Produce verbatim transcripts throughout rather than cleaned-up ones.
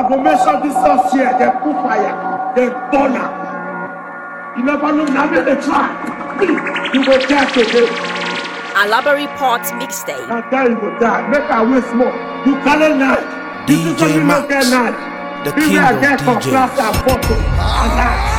go make sure this house here, they put fire, they burn up. You never know, now they try. You go die today. Alabari Pot Mixtape. Now die, you go die. Make a waste more. You cannot night. D J Max, the king of D Js. And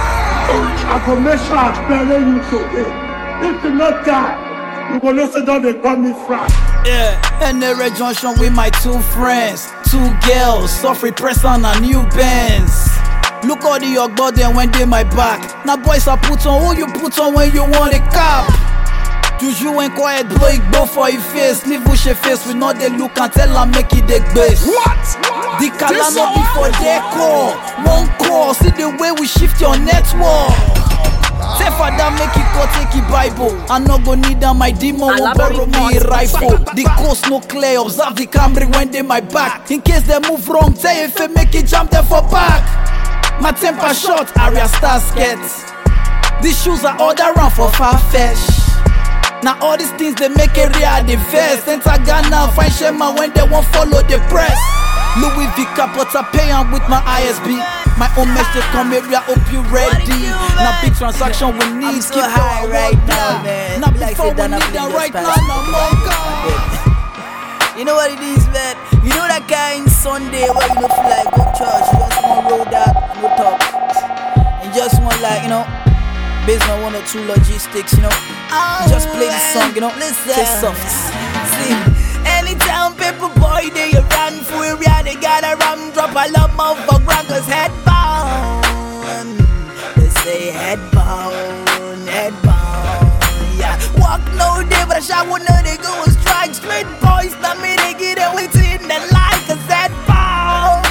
I go make sure I bury you today. If you not die, you go know say don't they call me fraud. Yeah, and the Red Junction with my two friends, two girls, Suffrey Preston and New Benz. Look all the young body when they my back. Now boys are put on who you put on when you want a cap. Juju and quiet boy go for your face. Leave with your face, we know they look and tell her make it the base. What? The Calano before they call. One call, see the way we shift your network. Say father make it go take it Bible. I no go need that my demon will borrow me a rifle. The coast no clear, observe the Camry when they my back. In case they move wrong, tell if they make it jump them for back. My temper short, area star skets. These shoes are order run for Farfetch. Now all these things they make a real the vest. Enter Ghana, find Shema when they won't follow the press. Louis V but I pay am with my I S B. My own message come area, hope you ready. Now big transaction we need. I'm so high right now, man. Now before we need that right now, now more God. You know what it is, man? You know that kind Sunday where you don't feel like go church. You just want to roll that and go talk. And just want like, you know, based on one or two logistics, you know. You just play the song, you know. Listen, stay soft. See, anytime people boy they run for area, they gotta ram drop a lot more for grand cause headbound. They say headbound, headbound. Yeah, walk no day, but I shot one know they go and strike straight boys. That me they get it within the like a headbound.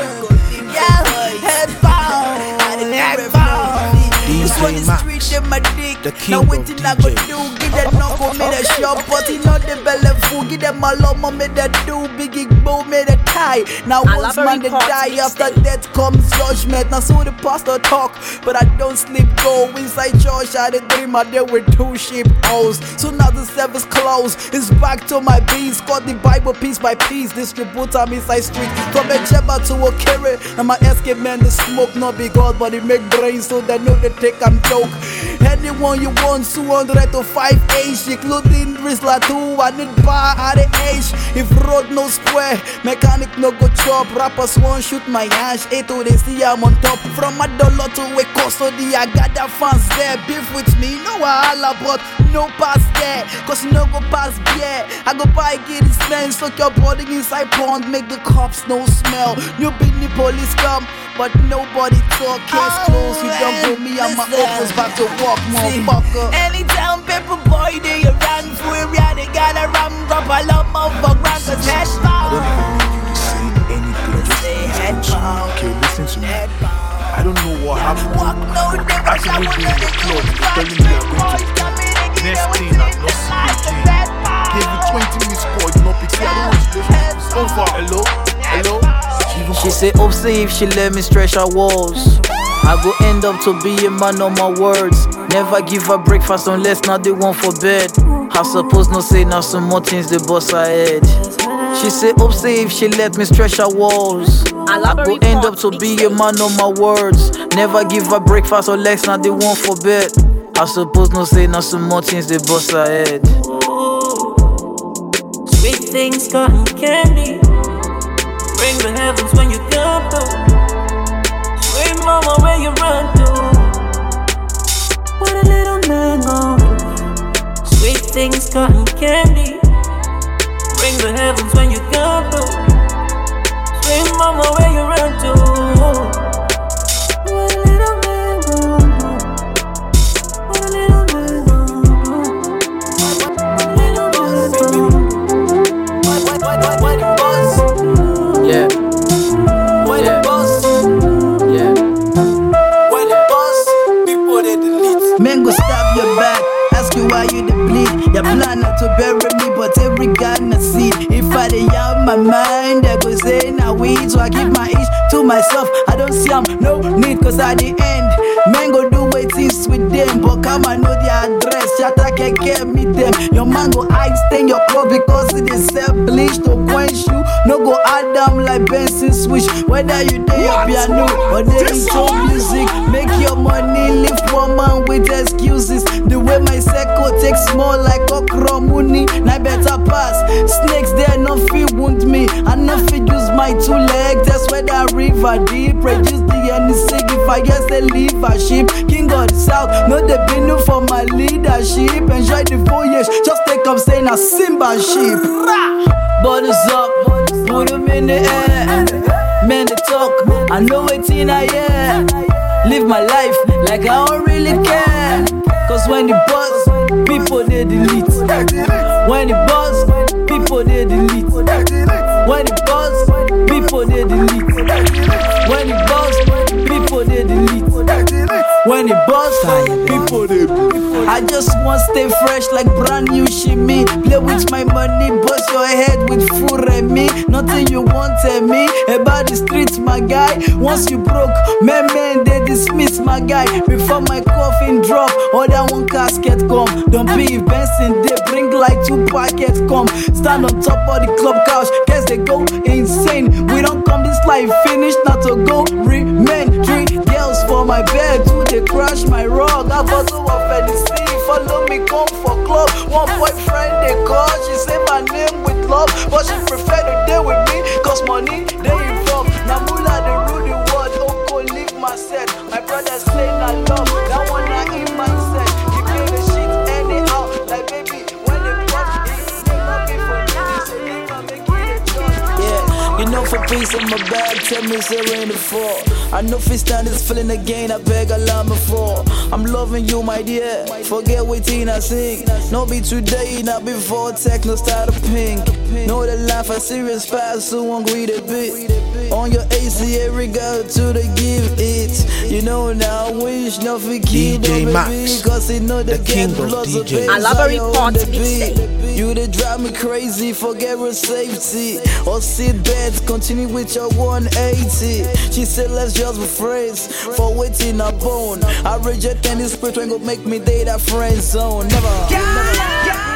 Yeah, headbound, headbound. This one is street them my dick. Now waiting I go do, give them knuckle, made a shop, but he not the belly full. Give them a loma, made a do, biggie bow, made a tie. Now once man they die, after death comes judgment. Now so the pastor talk, but I don't sleep. Go inside church, I did dream I there with two sheep hoes. So now the service closed, it's back to my beats. Got the Bible piece by piece, distribute on inside street. From a Cheba to a carry, and my escape man the smoke not be God, but it make brains so they know they take I'm joke. Anyone you want, two hundred to five age, including Rizla two, I need bar at the age. If road no square, mechanic no go chop. Rappers won't shoot my ash, eight to they see I'm on top. From a dollar to a custody, I got that fans there. Beef with me, no wahala, but no pass there. Cause you no go pass beer. I go buy get it smell, soak your body inside pond, make the cops no smell. New Britney police come, but nobody talk. Case closed, you don't go me and my uncle's back to walk, motherfucker. Anytime people boy they run for area, they gotta ram drop a lot more for grand cause headbound. Okay, listen to me. I don't know what happened. I can be in the club, telling me I'm going to next thing I'm not speaking. Give you twenty missed calls, not picking. I don't want to listen. It's over. Hello? Hello? She say, oh, say if she let me stretch her walls, I go end up to be a man on my words. Never give her breakfast unless now they want for bed. I suppose no say now some more things the boss ahead. She say, oh, say if she let me stretch her walls, I go end up to be a man on my words. Never give her breakfast unless now they want for bed. I suppose no say now some more things the boss ahead. Sweet things, cotton candy, bring the heavens when you come through. Sweet mama, where you run to? What a little man gon' do? Sweet things, cotton candy, bring the heavens when you come through. Sweet mama, where you run to? What a little man gon' do? What a little man gon' do? What a little man gon' do? What, what, what, what, what the boss? Yeah. What the boss? Yeah. When the boss, people they delete. Men go stab your back, ask you why you the bleed. You plan not to bury me, but every God na see. If I dey out my mind, they go say na weed. So I give my each to myself. I don't see I'm no need, cause at the end, men go do things with them, but come and know the address. Shatta can get me them. Your man go hide stain your clothes because it is self bleach to quench you. No go add down like Benson switch. Whether you do your piano or they into music, make your money, lift one man with excuses. The way my circle takes more like okra money, I better pass. Snakes there no fit wound me. I no fit use my two legs. That's where that river deep produce the any sick. If I guess they leave a sheep, king of the south, no they been new for my leadership. Enjoy the voyage, just take up saying a Simba sheep. Borders up, put them in the air. Man they talk, I know it's in a year. Live my life like I don't really care. Cause when the buzz, people they delete. When the buzz, people they delete. When the buzz, people they delete. When the buzz, people they delete. When the buzz, people they delete. I just want stay fresh like brand new shimmy. Play with my money, bust your head with full remi. Nothing you wanted me about the streets, my guy. Once you broke, man, man, they dismiss my guy. Before my coffin drop, or that one casket come. Don't be Benson, they bring like two packets come. Stand on top of the club couch, guess they go insane. We don't come this life finished, not to go remain. Three girls for my bed, two they crash my rug. I got so off at the sea, follow me, come for club. One boyfriend they call, she say my name with love, but she prefer to deal with me, cause money they involved. Now mula they rule the world, don't go leave my set. My brother say I love, that one I in mindset. He play the shit anyhow, like baby, when they pop, it's not be for me, so they can make it a choice. Yeah, you know for peace in my bag, tell me it's in the fall. I know if stand this feeling again, I beg a lot before. I'm loving you, my dear. Forget what I sing. No be today, not before techno start a ping. Know the life a serious fast, so hungry to be. On your A C, every girl to the give it. You know now, wish nothing keep D J Max, cause he know the, the king of D Js. Alabari Port Mixtape. You they drive me crazy, forget her safety. Or sit back, continue with your one eighty. She said let's just be friends, for waiting a bone. I reject any spirit when go make me date a friend zone. Never, never.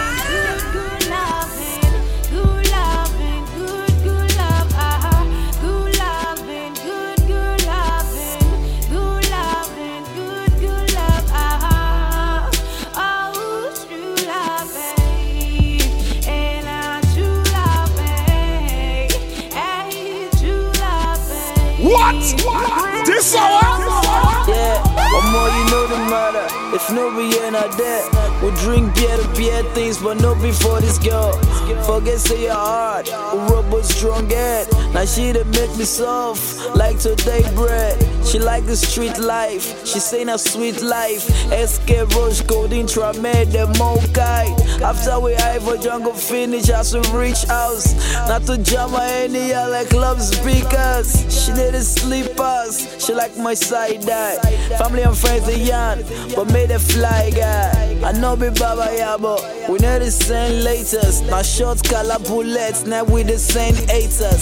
What? What? This hour? Yeah, or more you know the matter. If no we ain't not there, we drink beer to beer things, but no before this girl. Forget say your heart, rubber strong head. Now she done make me soft, like today bread. She like the street life, she say na sweet life. S K Roche, Golden Tramed, the Mokai. After we high for jungle finish, I should reach house. Not to jam my any like club speakers. She need a sleepers, she like my side eye. Family and friends are young, but made a fly guy. I know be Baba Yabo, we know the same latest. Now shots color bullets, now we the same haters.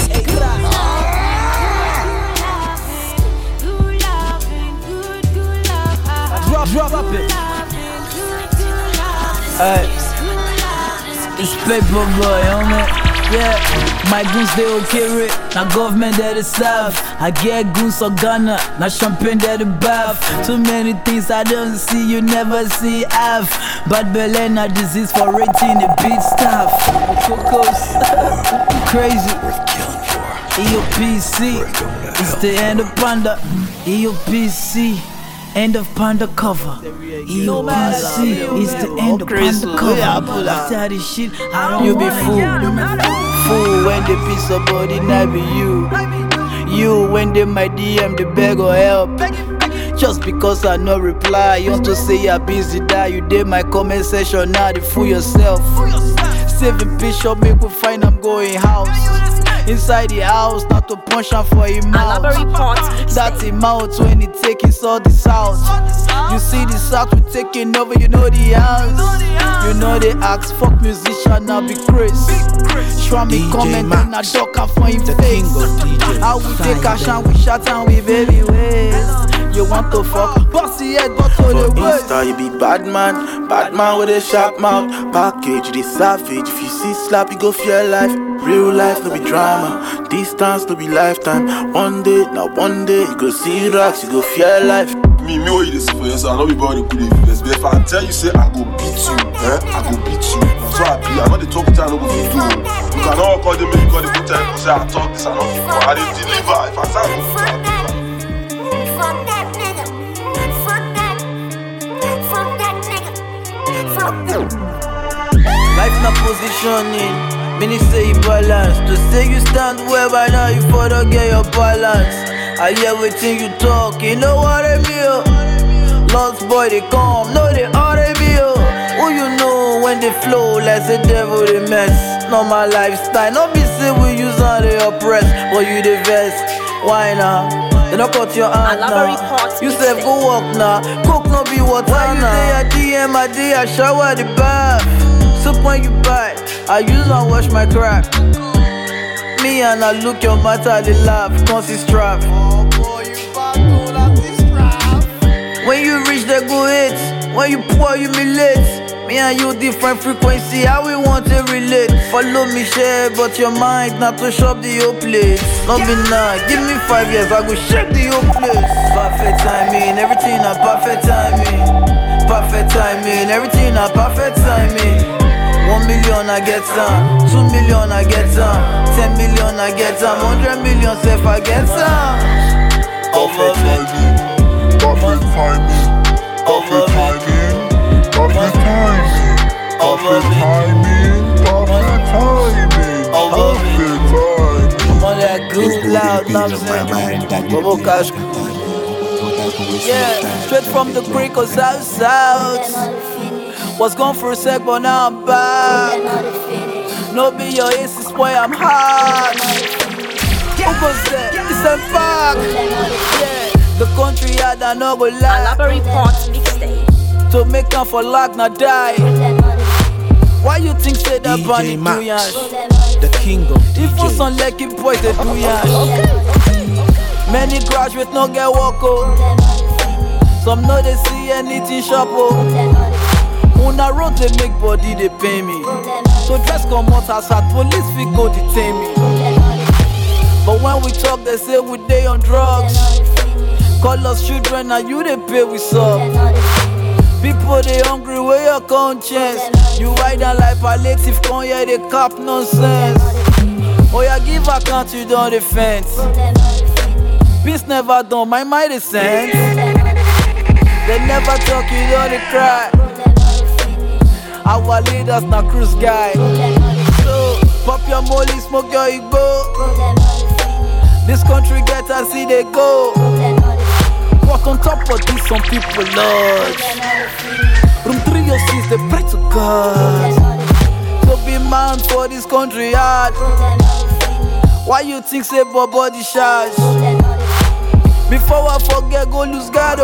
Drop, drop, drop it. Hey, it's paper boy, homie. Yeah, my goons they okay it. Now government they the south. I get goons or Ghana. Now champagne they the bath. Too many things I don't see, you never see half. Bad belly na disease for rating the beat staff. Cocos, crazy. E O P C, it's the end of Panda. E O P C. End of Panda cover. E O P C is the end of Panda cover. After this shit, I don't you be fool. Fool when they piece of body, not be you. You when they my D M, they beg or help. Just because I no reply, you want to say you're busy, die. You did my comment section, now they fool yourself. Saving picture, make we find I'm going house. Inside the house, not to punch am for him mouth. That's him mouth when he taking all the south. You see the south we taking over, you know the house. You know they ask, fuck musician, now be Chris. Show me comment and I duck am for him face. How we take cash and we shot and we baby ways. You want to fuck, bossy head, but to the waist. Insta, you be bad man, bad man with a sharp mouth. Package, the savage, if you see slap, you go for your life. real life, no be drama. Distance, no be lifetime. One day, now one day, you go see rocks, you go fear life. Me, me, what you this for yourself? I know be body good influence, but if I tell you, say I go beat you, eh? I go beat you. So I be, I'm not the talk to you, I don't go beat you. You can all call them, you call the good time, say I talk this, I don't give I didn't deliver. If I say I don't Fuck that. Fuck that nigga. Fuck that. Fuck that nigga. Fuck that. Life not positioning. Many say you balance. To say you stand well by now, you further get your balance. I hear everything you talk, you know what I mean? Lost boy, they come, no, they order me. Who you know when they flow, like the devil, they mess. Not my lifestyle, not be say we use how they oppress. But you the best, why now? They don't cut your hand now. You said go walk now, cook no be water now. Why you day I D M, I day I shower the bath. Soap when you buy, I use and wash my crack. Me and I look your matter, they laugh, cause it's trap. Oh boy, you back on at this trap. When you reach the go hit, when you pour you relate. Me and you different frequency, how we want to relate. Follow me share, but your mind not to shop the whole place. Not be now, give me five years, I go shake the whole place. Perfect timing, everything a perfect timing. Perfect timing, everything a perfect timing. One million I get some, two million I get some, ten million I get some, hundred million if I get some. Over perfect timing, perfect timing, perfect timing, perfect timing, perfect timing, perfect timing, perfect timing. On that good loud nonsense, Bobo Cash. Yeah, straight from the creek or south south. Was gone for a sec, but now I'm back. No be your aces, boy, I'm hot. Who goes there? It's a fuck. Yeah, the country had a no go lie. Library Parts mixtape. To make up for luck, not die. Why you think say that bunny do yash? The king of D Js. If you son like it, boy, they do yash. Many graduates no get walk out. Some know they see anything shop out. On a road they make body, they pay me. So dress come out as at police we go detain me. But when we talk they say we day on drugs. Call us children and you they pay we sub. People they hungry where your conscience. You ride down like palliative come here they cap nonsense. Oh yeah give account you don't defense. Peace never done my mind is sense. They never talk you don't they cry. Our leaders na cruise guy. So, pop your molly, smoke your igbo. This country get as see they go. Walk on top of this, some people lodge. Room three oh six, they pray to God. To be man for this country hard. Why you think say body charge? Before I forget, go lose God.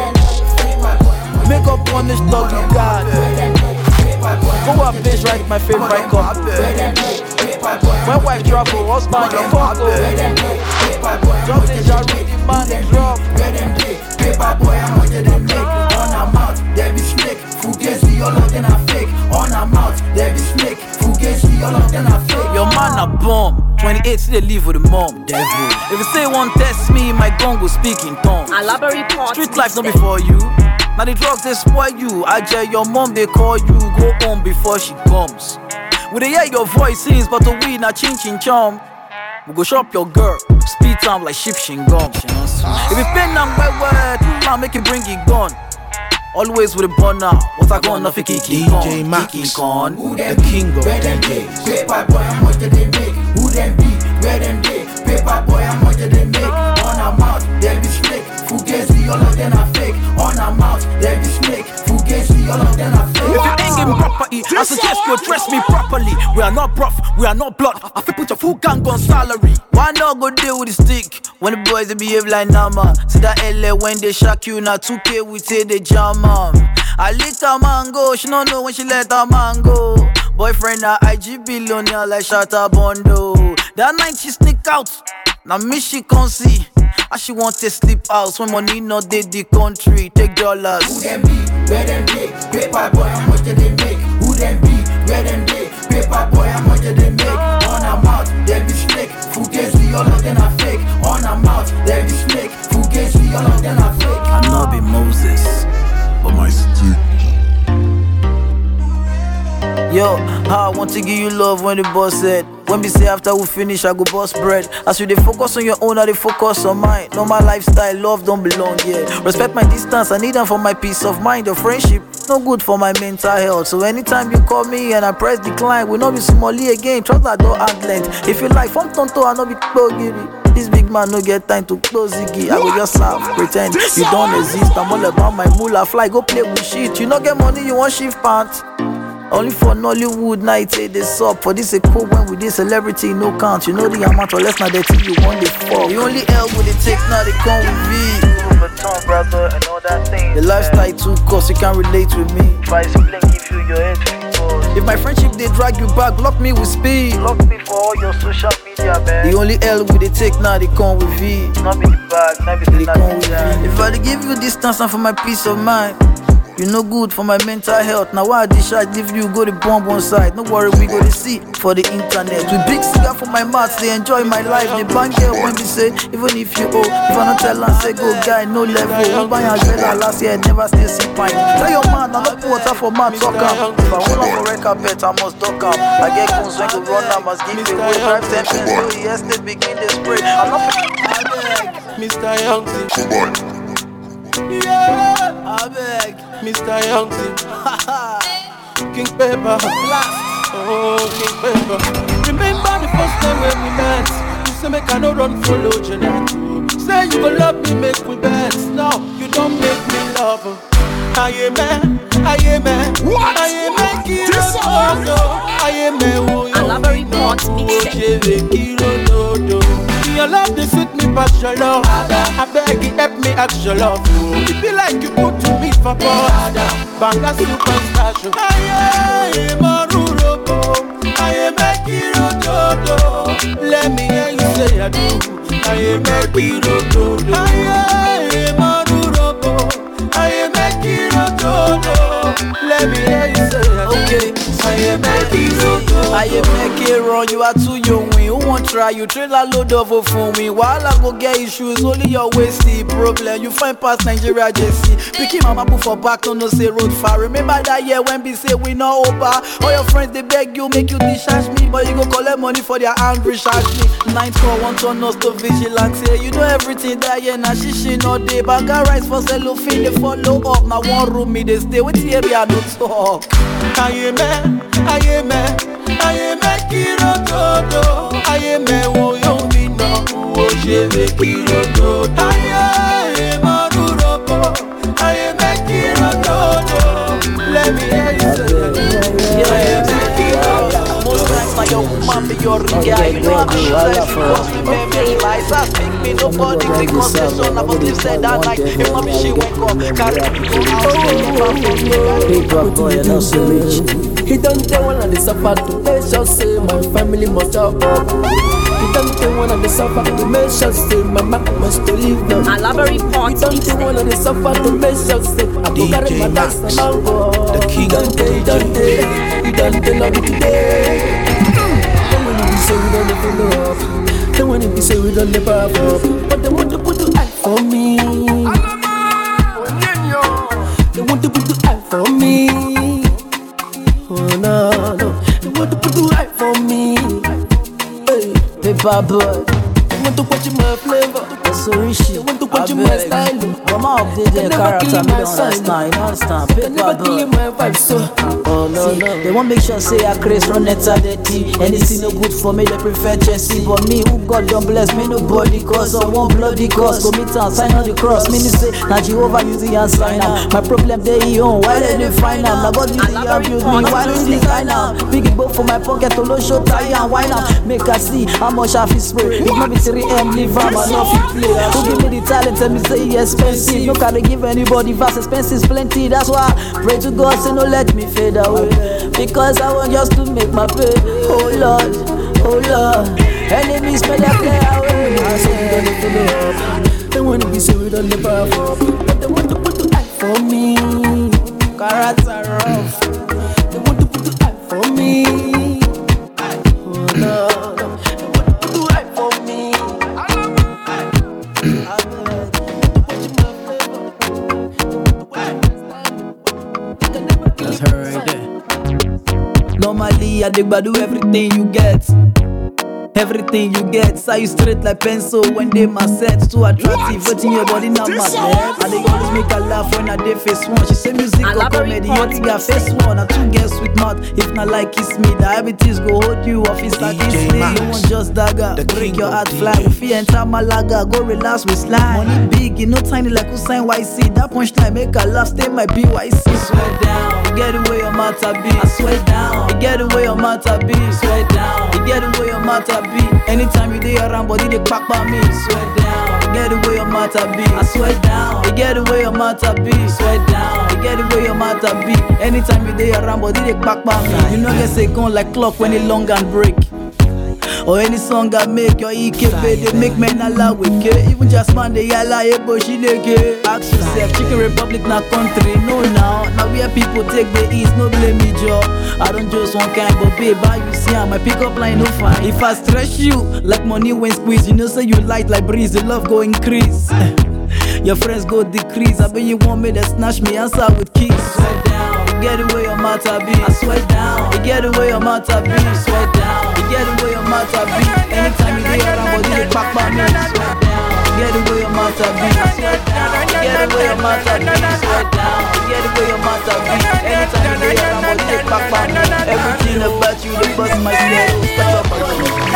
Make up punish dog you God. Go up bitch right my favorite cup. When white travel, husband your coco. Drop the jar with the man and drop. Paper boy, I'm what they make. On a mouth, there be snake. Fugazi, all of them are fake. On a mouth, there be snake. Fugazi, all of them are fake. Your man a bomb. twenty-eight, still they live with the mom. Devil. If you say one test me, my gun go speak in tongues. Street life not before you. Now the drugs they spoil you. I tell your mom they call you. Go home before she comes. We they hear your voice sings, but the weed not chin chin chum. We go shop your girl, speed time like ship shin gums. You know? If you pay them by word, I make it bring it gun. Always with a burner. What I gonna fi kick D J Max, the king of D Js. Paper boy, how much they make? Who them be? Where them be? Paper boy, how much they make? On a mouth, there be snake. Fugazi, all of them are fake. On a mouth, there be snake. Fugazi, all of them are fake. If you ain't getting property, I suggest you address me properly. We are not prof, we are not blood. I feel put your full gang on salary. Why not go deal with the stick? When the boys they behave like Nama. See that L A when they shock you, now two K we say they jam am. I lick a mango, she don't know when she let her mango. Boyfriend a I G billionaire like Shatta Bondo. That night she sneak out, now me she can't see. And she want to sleep house when money not dey the country. Take dollars. Who them be? Where them be? Paper boy, how much they make? Who them be? Where them be? Paper boy, how much they make? On a mouth. all of them are fake. On a mouth, there is snake. Fugazi, all of them are fake. I know be Moses, but my stick. Yo, how I want to give you love when the boss said. When we say after we finish, I go bust bread. As you they focus on your own, I they focus on mine. Know my lifestyle, love don't belong here. Respect my distance, I need them for my peace of mind. Your friendship, no good for my mental health. So anytime you call me and I press decline, we not be smally again. Trust that door and length. If you like from Tonto, I no be Kogiri. This big man no get time to close ziggy. I will just laugh, pretend you don't exist. I'm all about my moolah. Fly, go play with shit. You not get money, you want shift pants. Only for Nollywood night, say this up. For this a cool when we this celebrity, no count. You know the amount or less, not that you want the fuck. The only L with the take, now they come with V. Brother, and all that thing. The lifestyle too cost, you can't relate with me. If I explain, give you your head to If my friendship they drag you back, block me with speed. Block me for all your social media, man. The only L with the take, now they come with V. Not be the bag, not be the come with V. If I dey give you distance and for my peace of mind, you no good for my mental health. Now why this shot give you go the bomb one side? No worry, we go to see for the internet. With big cigar for my mouth, they enjoy my life. They bang here when we say, even if you owe, if I not tell and say go guy, no level. We buy a better last year, never still see pine. Tell your man, I no put water for man talk up. If I want for red carpet, I must duck up. I get guns when go run, I must give it away. Drive ten pence, so the estate begin to spray. I'm not Mister Youngzy. Yeah, I beg. Mister Youngzy. King Pepper. Oh, King Pepper. Remember the first time when we met? You say make I no run follow Jeanette. Say you gon' love me, make we bet. Now you don't make me love her. I am man, I am man. What? I am man, Kiro Dodo. I am man, who you Alabari Port Mixtape. Your love they suit me past your love. I beg you help me ask your love. It be like you put to me for pot. Banga superstar show. I am a Rurobo. I am a Kiro Dodo. Let me hear you say I do. I am a Kiro Dodo. I am a Rurobo. I am a Kiro Dodo. Let me hear you say I do. Okay. I am a Kiro Dodo. I am make it run, you are too young. Who won't try you? Trailer load of a phone me. While I go get issues, only your waist the problem. You find past Nigeria J C. Picking mama put for back, no no say road far. Remember that year when we say we not over. All your friends they beg you, make you discharge me, but you go collect money for their hand recharge me. Nine for one ton us to vigilante. You know everything that year now she she no day. Baga rice for cellophane, they follow up. Now one room me they stay with the area no talk. I am a, I am a, I am a Kiro Dodo. I am a wo yo mi no wo sheve Kiro Dodo. I am a Rurobo. I am a Kiro Dodo. Let me hear you say I am a Kiro Dodo. Most times like your woman be your guy. You know I'm sure that she wants me, man, me lies. I speak me, nobody take concession. I believe said that night. If not me, she wake up. Carry me go out. Big rock boy, you're not so rich. He don't tell one of the suffer to make sure say my family must have up. He don't tell one of the suffer to make sure say my mama must to live now. Alabari Port He don't tell one of the suffer to make sure say I go carry my dance and I'll go. the king He don't tell, he don't tell, he don't tell now today. Then when he say we don't never love, then when he say we don't never up, but they want to put the eye for me. They want to put the eye for me. Oh no, no, they want to put the eye for me. Hey, Paper boy, they want to watch my flavor. that's so rich. They want to watch my style. Mama update their character, me don't understand, you don't understand. They never Paper kill boy. my vibe, so oh no, See, no. they won't make sure say I craze run net dirty. Anything no good for me, they prefer Chelsea. But me, who God don't bless me, nobody cause or one bloody cause. Go meet and sign on the cross. Me say, now Jehovah using and sign out. My problem they own, why they dey find out? Now God you the abuse me, why don't you design out? Big it both for my pocket to low show tie and wine out. Make I see how much I feel spray. If not be three M, leave am and not fit play. Who give me the talent and me say he expensive. No can give anybody vast expenses plenty. That's why I pray to God say no let me fade away. Because I want just to make my pay. Oh Lord, oh Lord, enemies may they play away. I say we don't never love. They want to be say we don't never up, but they want to put the eye for me. Character rough. They want to put the eye for me. Oh no, no, they want to put the eye for me. I dig do everything you get. Everything you get, say you straight like pencil when they my set. Too attractive, but in your body not mad. I they always make her laugh when I dey face one. She say music or comedy, you think I face one. I two girls with mouth, if not like kiss me, diabetes go hold you off. It's like kiss me, you want just dagger. Break your heart fly, if you enter Malaga, go relax with slime. Money big, you know tiny like Usain Y C. That punchline make her laugh, stay my B Y C. Swear down, you get away your matter be. I swear down, you get away your matter be. Swear down, you get away your matter be. Anytime you dey around, body they pack by me. Swear down, you get away your matter be. I swear down, you get away your matter be. Swear down, you get away your matter be. Anytime you dey around, body they pack by me. You know get say gone like clock when it long and break. Or any song I make, your E K P, they make men allow with K. Even just man, they yalla, ebo, she neke. Ask yourself, Chicken Republic na country, no now. Now where people take the east, no blame me, Joe. I don't just one kind, but babe, how you see my pickup line, no fine. If I stretch you, like money when squeeze, you know say you light like breeze, the love go increase. Your friends go decrease, I bet you want me to snatch me, answer with keys. Swear down, you get away your matter be. I swear down, you get away your matter be. Swear down, you get away your matter be. Anytime you dey around, body they pack by me. Swear down, you get away your matter be. Swear down, you get away your matter be. Swear down, you get away your matter be. Anytime you dey around, body they pack by me. Everything about you, they bust my soul. Stop up,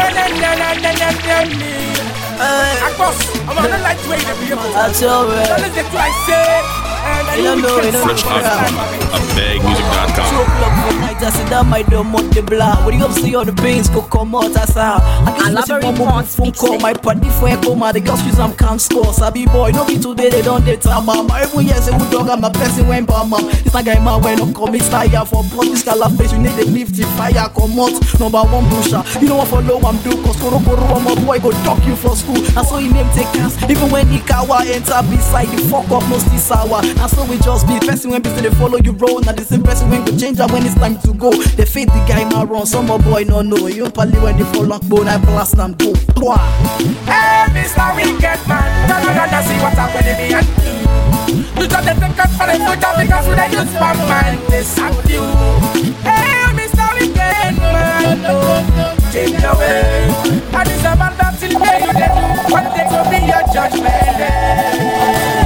I tell you, you don't know, you don't know. Bag music dot com. Two o'clock for night, I sit down my dome on the block. When you up see all the pains go come out, that's how. I just see one more phone call, my party for a coma. The girls use some can't score. Sabi boy, no be today, they don't date time. My every year say who dog, I'm a person when bomb. It's not guy man when I'm coming style for blood. This color face, you need a lift, fire come out. Number one pusher, you know what for low I'm do. Cause Koro Koro, I'm a boy, go talk you for school. And so he name take cast, even when the kawa enter beside the fuck up, no still sour. And so we just be person when people they follow you roll. Now the same person when go change up when it's time to go. They fade the guy my run, some more boy no know. You probably when they fall on bone, I blast them go. Hey, Mister Wicked Man, turn around and see what's happening to me. Because they take us for the foot because we they use my mind, they sack you. Hey, Mister Wicked Man, change your way. And it's about that till day you do. One day will be your judgment.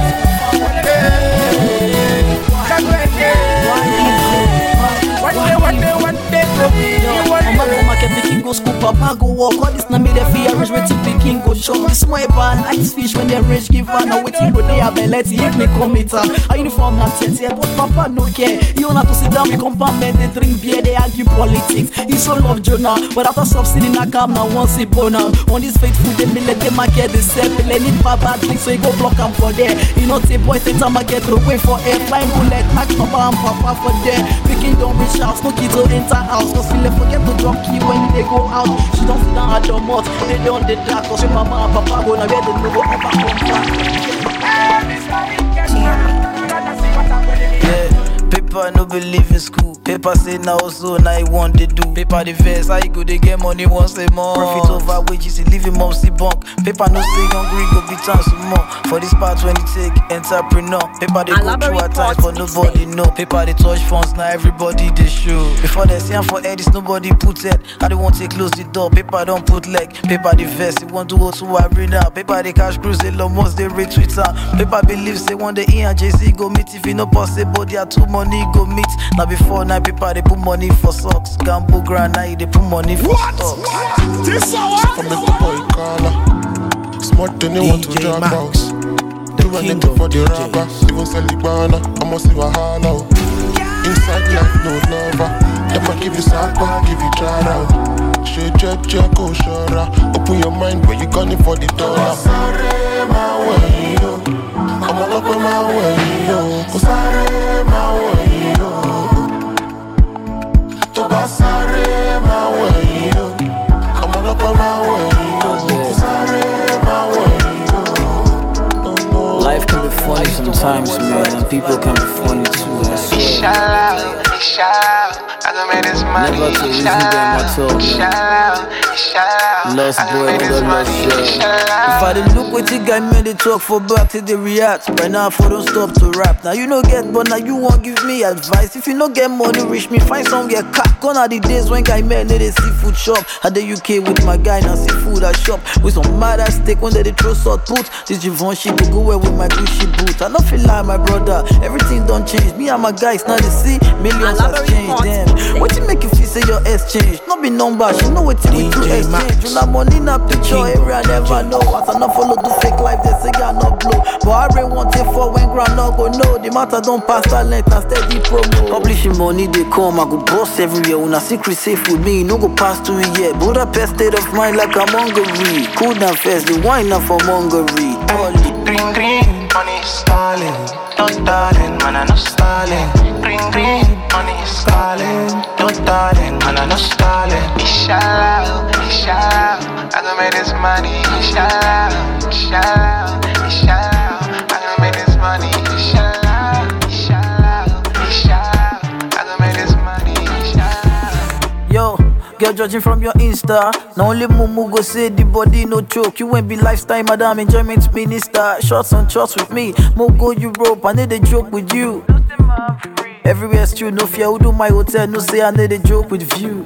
Go scoop up, I go walk. All this na me the fear rich with picking go show. This small pan, ice fish when they rich give her no waiting go they have a let if me come it up. A uniform not yet here, but papa no care. You don't have to sit down, we compartment, they drink beer, they argue politics. He so love Jonah, but after subsidy na come now once he born out. On this faithful they me let them market the same. They need bad things so he go block them for there. You know say boy say time I get away for air. Flying bullet, knock papa and papa for there. Picking down with shouts, no kids to enter house. Cause we left forget to drop key when they go out. She don't sit down at the mouth, they don't the dark. Cause your mama and papa go now where they know go up and yeah, paper no believe in school. Paper say now so now I want they do. Paper the verse, how you go they get money once a month. Profit over wages, he leave him up see bunk. Paper no say hungry, go be chance some more. For this part when you take entrepreneur. Paper they go through at times but nobody know. Paper they touch funds, now everybody they show. Before they see him for head, it's nobody put head. I don't want to close the door, paper don't put leg. Paper the verse, he want to go to arena. Paper they cash cruise, they love most, they retweet her. Paper believes they want the E and J C go meet. If you no possible, they are two money go meet. Now before now paper they put money for socks. Gamble grand now they put money for what? Stocks. This hour? Come at the boy collar. Smart than they want to drag box. Do anything for the rapper. Even sell the banner, I must see a hollow. Inside life no lover. Them I give you supper, give you try out. Shake check check oh sure. Open your mind when you gunning for the dollar. Sorry my way yo. I'm all up on my way yo. Sorry my way yo. Sorry my way yo. I'm all up on my way yo. Sorry my way yo. Life can be funny sometimes, man, and people can be funny too. I swear. Inshallah, inshallah, I Never to reason them at all, man. Lost boy, the lost girl. If I didn't look what you guy made it talk for back to the react. By now, for don't stop to rap. Now you no get, but now you won't give me advice. If you no get money, reach me, find some get cat. Gone are the days when guy made a seafood shop. At the U K with my guy, now seafood I shop. With some mad ass steak when they throw salt put. This Givenchy go go well with my Gucci boot. I don't feel like my brother, everything don't change. Me and my guys, now they see millions has changed. Damn, what you make you feel say your S changed? Not be numbers, you know what we do exchange. You know money not picture, every I never know. As I not follow the fake life, they say I not blow. But I really want it for when grand not go know. The matter don't pass talent and steady promo. Publishing money they come, I go boss everywhere. When I secret safe with me, no go pass to it yet. Budapest state of mind like I'm Hungary. Cool down fast, the wine not from Hungary. Green, green, money is calling. No darling, man, I no stalling. Green, green, money is calling. No darling, man, I no stalling. Inshallah, inshallah, I gonna make this money. Inshallah, inshallah, inshallah, I gonna make this money. Inshallah, inshallah, inshallah, I gonna make this money. Inshallah. Yo. Girl judging from your Insta. Now only Mumu go say the body no choke. You ain't be lifestyle madam, enjoyment minister. Shots on shots with me. Mo go Europe, I need a joke with you. Everywhere true, no fear. Who do my hotel? No say I need a joke with view.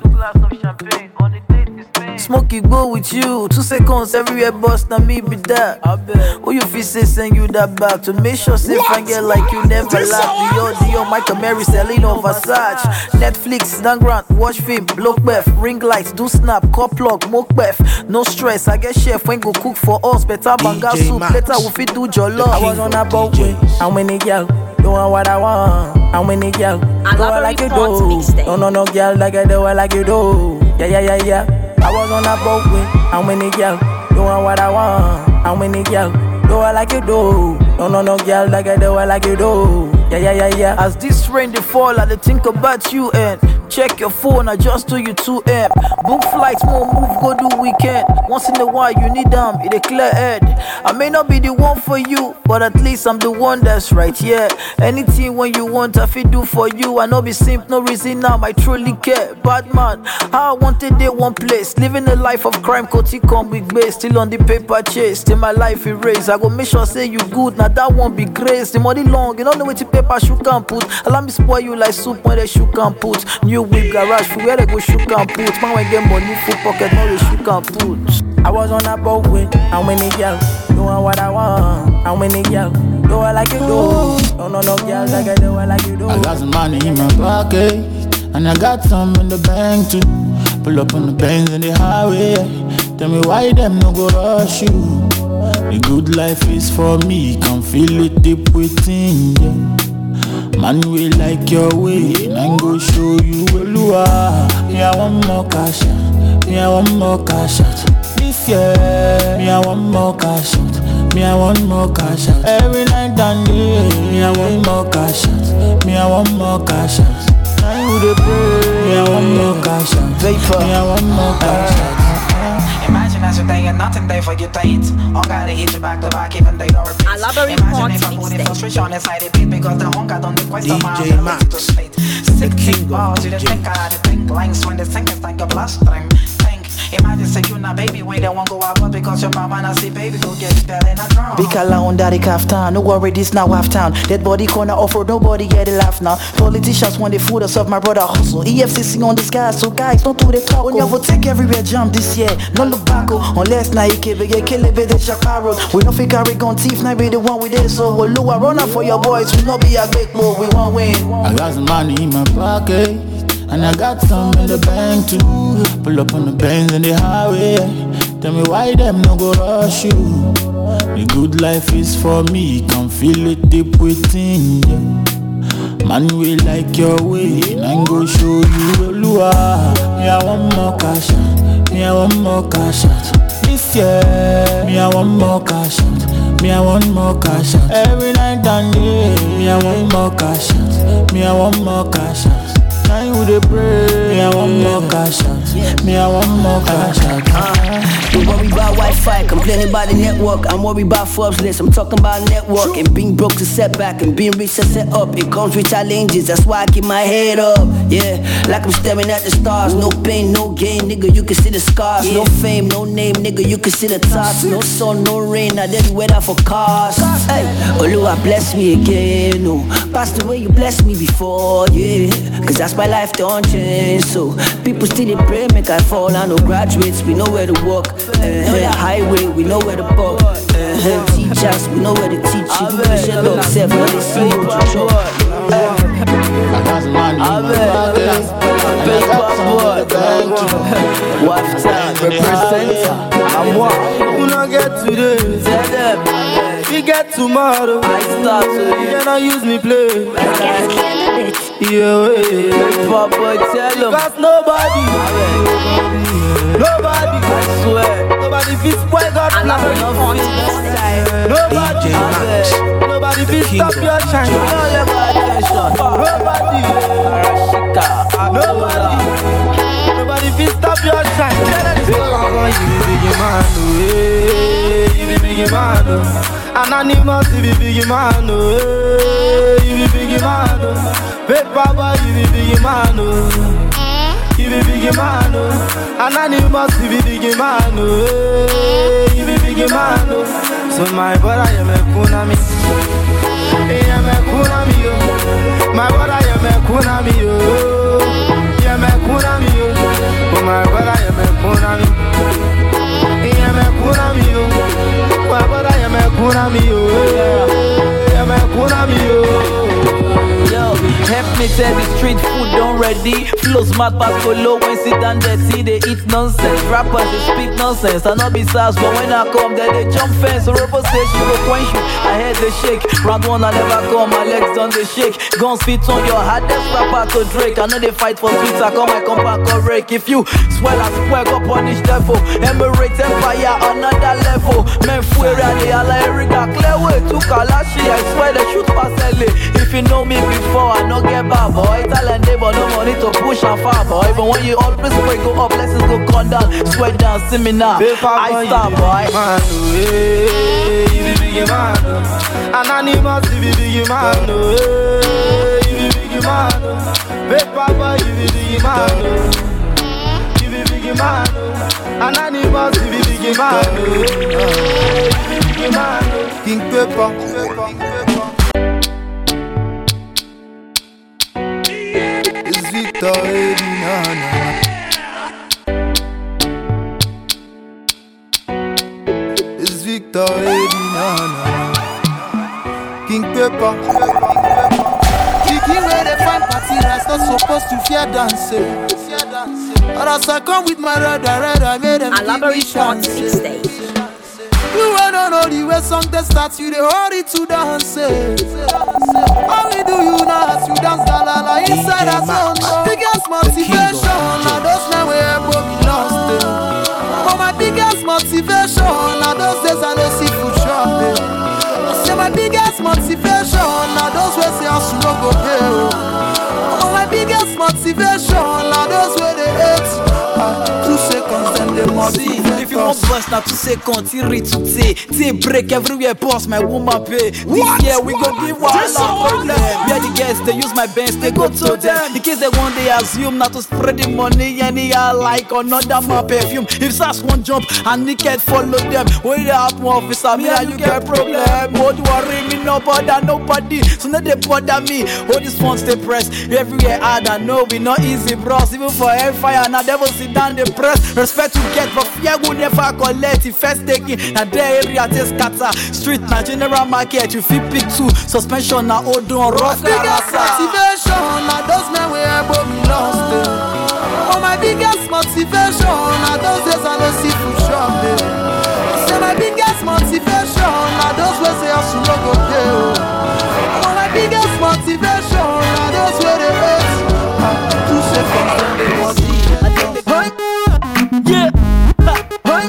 Smokey go with you. Two seconds everywhere bust, now me be that. Who you feel say send you that back to make sure say find get like you never laugh. Dior, Dior, Michael Mary, Celino, Versace. Netflix, Dan Grant, watch film, block beth, ring lights, do snap, cop plug, moke beth. No stress, I get chef when go cook for us. Better banga soup, later we fit do jollof. I was on a boat way, how many girl? Doing what I want, how many girl? Do I like you do? No, no, no, girl, like I do, I like you do. Yeah, yeah, yeah, yeah. I was on a boat with how many girl? Doing what I want, how many girl? Do I like you do? No, no, no, girl, like I do, I like you do. Yeah, yeah, yeah, yeah. As this rain they fall, I they think about you and check your phone, adjust to you two M. Book flights, more move, go do weekend. Once in a while you need them, it a clear head. I may not be the one for you, but at least I'm the one that's right, yeah. Anything when you want, I feel do for you. I know be simp, no reason now, I truly care. Bad man, how I wanted day one place. Living a life of crime, Koti come big base. Still on the paper chase, till my life erase. I go make sure say you good, now that won't be grace. The money long, you don't know what you paper shoe can put. Allow me spoil you like soup when they shoe can put. New whip garage, for where they go shoe can put. Man when get money, full pocket, no they shoe can put. I was on a boat with how many girls? Doing what I want, how many girls? Do I like you do? No, no, no, girls, like I do, I like you do. I got some money in my pocket, and I got some in the bank too. Pull up on the Benz in the highway. Tell me why them no go rush you. The good life is for me, can feel it deep within, yeah. Man, we like your way, and I'm gonna show you where you are. Me, I want more cash out. Me, I want more cash out. This year, me, I want more cash out. Me, I want more cash out. Every night and day, me, I want more cash out. Me, I want more cash out. Now you the pray, me, I want more cash out. Vapor, me, I want more cash out. Imagine as you're day and nothing day for your dates. All gotta hit you back to back even they don't repeat. Imagine if I put it frustration inside the beat because the hunger don't request a mile to reach to slate. Sixteen balls, you just think I had to think lines when they think it's like a bloodstream. Think, imagine say you not baby when they won't go out but because your mama not see baby go get spell in a drum. Big alone daddy kaftan, no worry this now half town. Dead body corner offer, nobody get a laugh now. Politicians want the food us of my brother hustle. E F C C on the sky, so guys don't do the talk. When you have take everywhere jump this year, no look back unless now you can get kill it with the chaparral. We don't figure carry gun teeth, now be the one with it. So we'll look run out for your boys, we not be a big move, we won't win. I got some money in my pocket, and I got some in the bank too. Pull up on the Benz in the highway. Tell me why them no go rush you. The good life is for me, can feel it deep within, yeah. Man, we like your way, and I'm gonna show you where you are. Me, I want more cash out. Me, I want more cash out. This year, me, I want more cash out. Me, I want more cash out. Every night and day, me, I want more cash out. Me, I want more cash out. Now you the pray, me, I want more cash out. Me, I want more cash. Uh, don't worry about Wi-Fi, complaining about the network. I'm worried about Forbes list. I'm talking about network and being broke to setback and being rich to set up. It comes with challenges. That's why I keep my head up. Yeah, like I'm staring at the stars. No pain, no gain, nigga. You can see the scars. No fame, no name, nigga. You can see the tops. No sun, no rain. I didn't weather for cars. Hey, Oluwa bless me again. No, past the way you blessed me before. Yeah, cause that's my life don't change. So people still they pray, make I fall. I know graduates, we know where to walk. Uh-huh. Highway, we know where to park. Uh-huh. Teachers, we know where to teach. If we push it up, self, when they see you to chop. I got some money in my pocket. Wife time, represent. I'm what? Who not get today? Tell them. We get tomorrow. I start to you cannot use me play. Yeah, yeah. Papa, tell them. Because nobody, nobody, I swear, nobody fits spoil God plan. Nobody, nobody fits stop your shine. Nobody, nobody, nobody fits stop your shine. You be big man, oh, you be big man, oh. Anonymous, you be big man, oh, you be big man, oh. Paper boy, you be big man, oh, you be big man, oh. Anonymous, you be big man, oh, you be big man, oh. So my brother, you me kunami, you me kunami, oh. My brother, you me kunami, oh, you me kunami, oh. Oh my brother, you me kunami, you me kunami, oh. My brother, you me kunami, oh, you me kunami, oh. Yo, help me tell the street food done ready. Flows mad pass low when sit down dirty. They eat nonsense, rappers they speak nonsense. I know be sass, but when I come then they jump fence. So Robo say she go quench you. I head they shake. Round one I never come, my legs done they shake. Guns fit on your hardest rapper to Drake. I know they fight for sweets, I come I come back correct. If you swell I swear go punish devil. Emirates Empire another level. Men fuera they all like Erica clear way to Kalashi. I swear they shoot past L A. If you know me before I no get bad boy. Talent they but no money to push and far boy. Even when you always pray go up, blessings go come down. Sweat down, see me now. I stop boy. Man, oh, you be big man, oh. Anonymous, you be big man, oh, you be big man, oh. Paper boy, you be big man, oh, you be big man, oh. Anonymous, you be big man, oh, you be big man, oh. King Pepper, King Pepper. It's Victor Edinana. It's Victor Edinana. King Pepper. The king where they find party that's not supposed to fear dancing. But as I come with my red, red, I made them Elaborate Party Mixtape. You don't know the way song that starts, you they hurry to dance. How we do you now? You dance la la la inside a zone. Biggest motivation, now those now where we lost it. But my biggest motivation, now those days I don't see food shopping. I say my biggest motivation, now those where say I should not go there. But my biggest motivation, now those where they hate. Two seconds then they motivate. If you want bust now two seconds, you reach to say. Say break everywhere, boss my woman pay. This year we go give one problem. We are the guests, they use my bands, they go to them. In case they one day assume not to spread the money, anyhow like another my perfume. If Sass one jump and naked follow them, when they happen officer, me and you get problem. Don't worry me no bother nobody, so now they bother me. All these phones they press everywhere hard. I know we not easy bros, even for hellfire. Now devil sit down the press. Respect to get, but fear will never collect. It first taking now the area they scatter. Street na general market, you fit pick two. Suspension na hold on rough. Biggest motivation, now those men we above me lost it. Oh my biggest motivation, now those days I don't see food shopping. I say my biggest motivation, now those where say I should not go there. Oh my biggest motivation, now those where they hate. Two seconds then they want it. Yeah. What?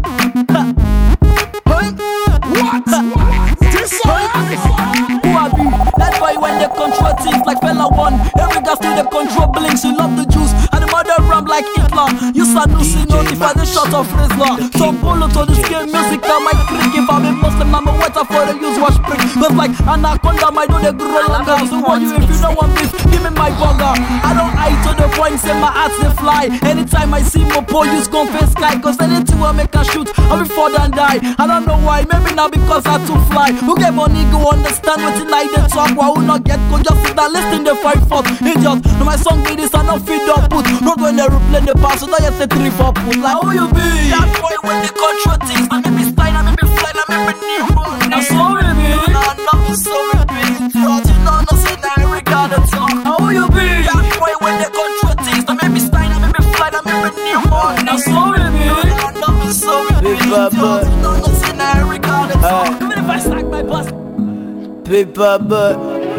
This Who I be? That's why when they control things like Fella One, every guy still they control blinks. You love the juice and the mother ram like Hitler. You Sanusi notify the shot of Rizla. Some polo to the scale music now my creek. If I'm a Muslim, I'm a water for the use wash prick. Cause like Anaconda, my do they grow longer. So what you if you don't want beef, give me my burger. I don't eye to the point, say my ass they fly. Anytime I see Mopo, use confess sky. Cause anything will make a shoot, I'll be fall and die. I don't know why, maybe now because I too fly. Who get money, go understand what I they talk. Why will not get go just sit down, listen the fight for idiot. No my song be this, I don't feed up put. Not when they replay the past, so now you say three for put. Like who you be? That boy when they control things, I may be style, I may be fly, I may be new. I'm sorry, me. Nah, I'm sorry, me. You know, no say that I regard the talk. How you be? That boy when they control things, I may be style, I may be fly, I may be new. I'm sorry, me. Nah, I'm sorry, me. You know, no say that I regard the talk. Even if I stack my bus. Paper but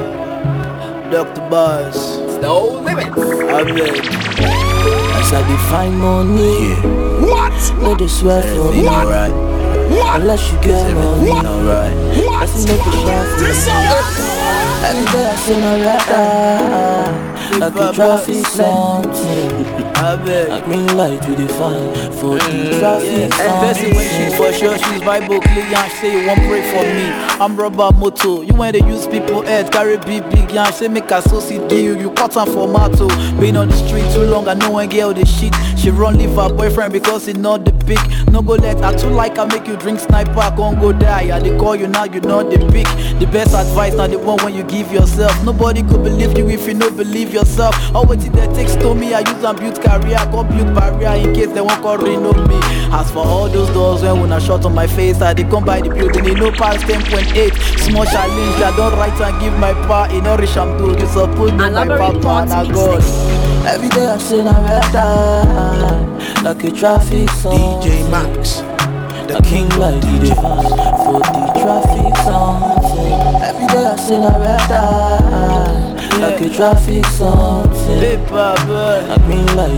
Doctor Buzz. No limits. I mean, as I define money, yeah. What? No, they swear for me, alright. What? Unless you get money, alright. I see no push out. Every day I see no radar, like a traffic something. I beg, I green light with the fine for the traffic. And Bessie when she's for sure, she's Bible clear and say you won't pray for me. I'm rubber moto, you when they use people head, carry big big and say make associate deal, you cut on for mato. Been on the street too long, I know one girl the shit. She run leave her boyfriend because he not the pick. No go let I too like I make you drink sniper, can't go die. I they call you now, you not the pick. The best advice now the one when you give yourself. Nobody could believe you if you don't believe yourself. Always it that takes to me, I use and build career, I can't build barrier in case they won't call reno me. As for all those doors when when I shot on my face, I they come by the building, they know past ten point eight. Small challenge, I don't write and give my part in Orish I'm doing, you suppose know my papa and I God. Every day I say I'm red like a traffic song. D J Max, the king like D J for the traffic song. Every day I say I'm red like a traffic song. I green like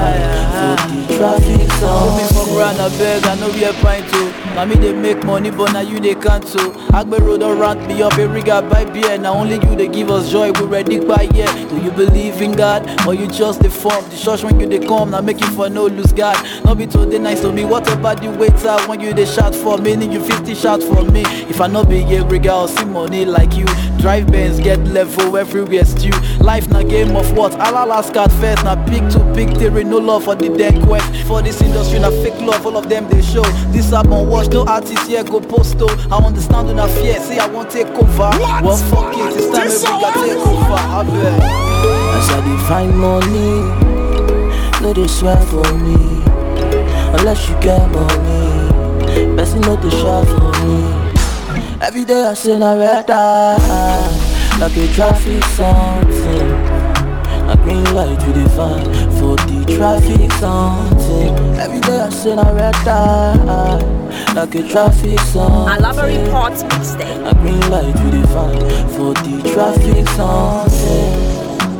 D J for the traffic song. Me for grand I beg, I know we are fine too. Now me they make money, but now you they can't too. Agbe road or rant me up, every guy buy beer. Now only you they give us joy, we ready by yeah. Do you believe in God, or you just the form? The church when you they come, now make you for no lose God. Not be told they nice to me, what about the waiter when you they shout for me? Need you fifty shots for me. If I not be every guy, I'll see money like you. Drive Benz, get level everywhere stew. Life na game of what? Alala scat first, na pick to pick theory, no love for the dead quest. For this industry, na fake love, all of them they show. This album watch, no artist here go posto. I understand when I fear, say I won't take over. What? Well fuck it, it's time every guy take over. I bet. As I define money, no they swear for me. Unless you get money, best you know they share for me. Every day I say na red eye, like a traffic something. I green light with the fine for the traffic something. Every day I say na red eye, like a traffic something. I love a report mixtape. I green light with the fine for the traffic something.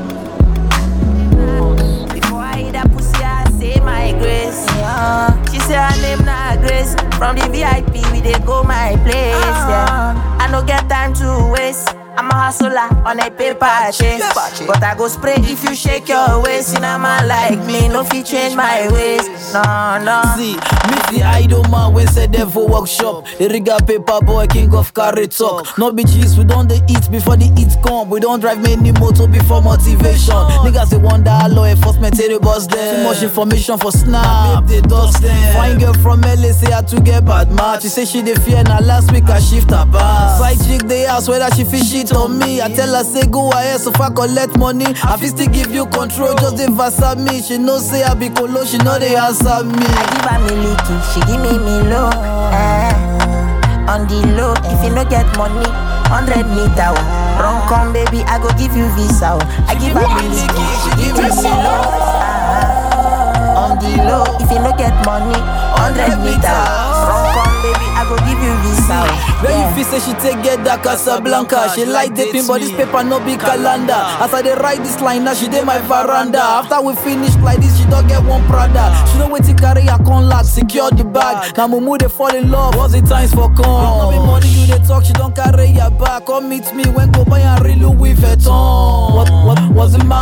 Before I eat that pussy, I say my grace. Yeah. She say her name na Grace. From the V I P, we dey go my place. Yeah. I no get time to waste. I'm a hustler on a paper chase, but I go spray if you shake your waist. In a man like me, no fit change my ways. No, no. See, meet the idol man when say devil workshop. Eriga paper boy, king of carry talk. No bitches, we don't they eat before the eat come. We don't drive many motor before motivation. Niggas they wonder law enforcement say they bust them. Too much information for snap, they dust them. Fine girl from L A say I to get bad match. She say she dey fear, now last week I shift her back. Side chick they ask whether she fit shit on me. I tell her say go ahead so far collect money. I fit still give you control, just dey verse at me. She know say I be colo, she know they answer me. I give her me licky, she give me me low. Uh, on the low, if you no get money, hundred meter run come baby, I go give you visa. I give her me licky, she give me me low. Uh, on the low, if you no get money, hundred meter run come baby, I go give you visa. When yeah. You feel say she take get that Casablanca. She like dating but this paper no be calendar. As I dey write this line now she dey my veranda. After we finish like this she don't get one Prada. She know wait to carry her con lock, secure the bag. Now mumu they fall in love, what's the times for come? No be money you they talk, she don't carry your back. Come meet me when go buy a real Louis Vuitton. What, what, what's the matter?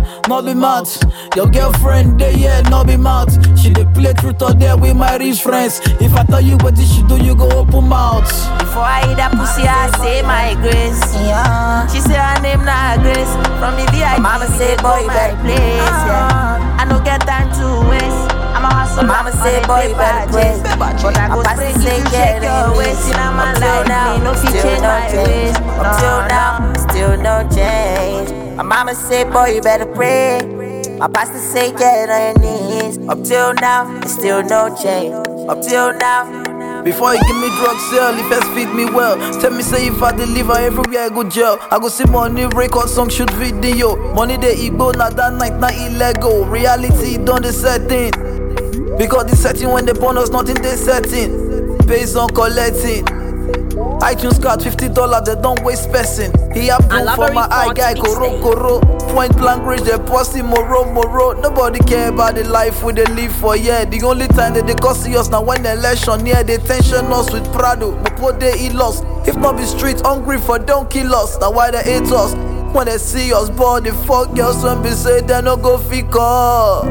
no be mad. Your girlfriend there, yeah, no be mad. She dey play truth or dare with my rich friends. If I tell you what this she do, you go open mouth. Before I eat that pussy, I say my grace. Yeah. She say her name not Grace. From the V I P, mama say boy, better place. Yeah. I don't get time to waste. I'm a hustler. Mama say boy, better place. But I go spray, say get your waist. In my life now, no fit change my ways. Until now, still no change. My mama say boy, you better pray. My pastor say get on your knees. Up till now, it's still no change. Up till now. Before you give me drugs, sell, if first feed me well. Tell me say if I deliver everywhere I go jail. I go see money, record song, shoot video. Money they Igbo, not that night, not illegal. Reality done the setting. Because the setting when they bonus, nothing they setting. Based on collecting. iTunes card fifty dollars, they don't waste person. He have room for my eye guy, Koro Koro. Point blank range, they pussy moro moro. Nobody care about the life we they live for, yeah. The only time that they cost us now when the election near, they tension us with Prado. Before they eat lost. If not be street hungry for don't kill us. Now why they hate us? When they see us bored, they fuck girls when be say they no go fika.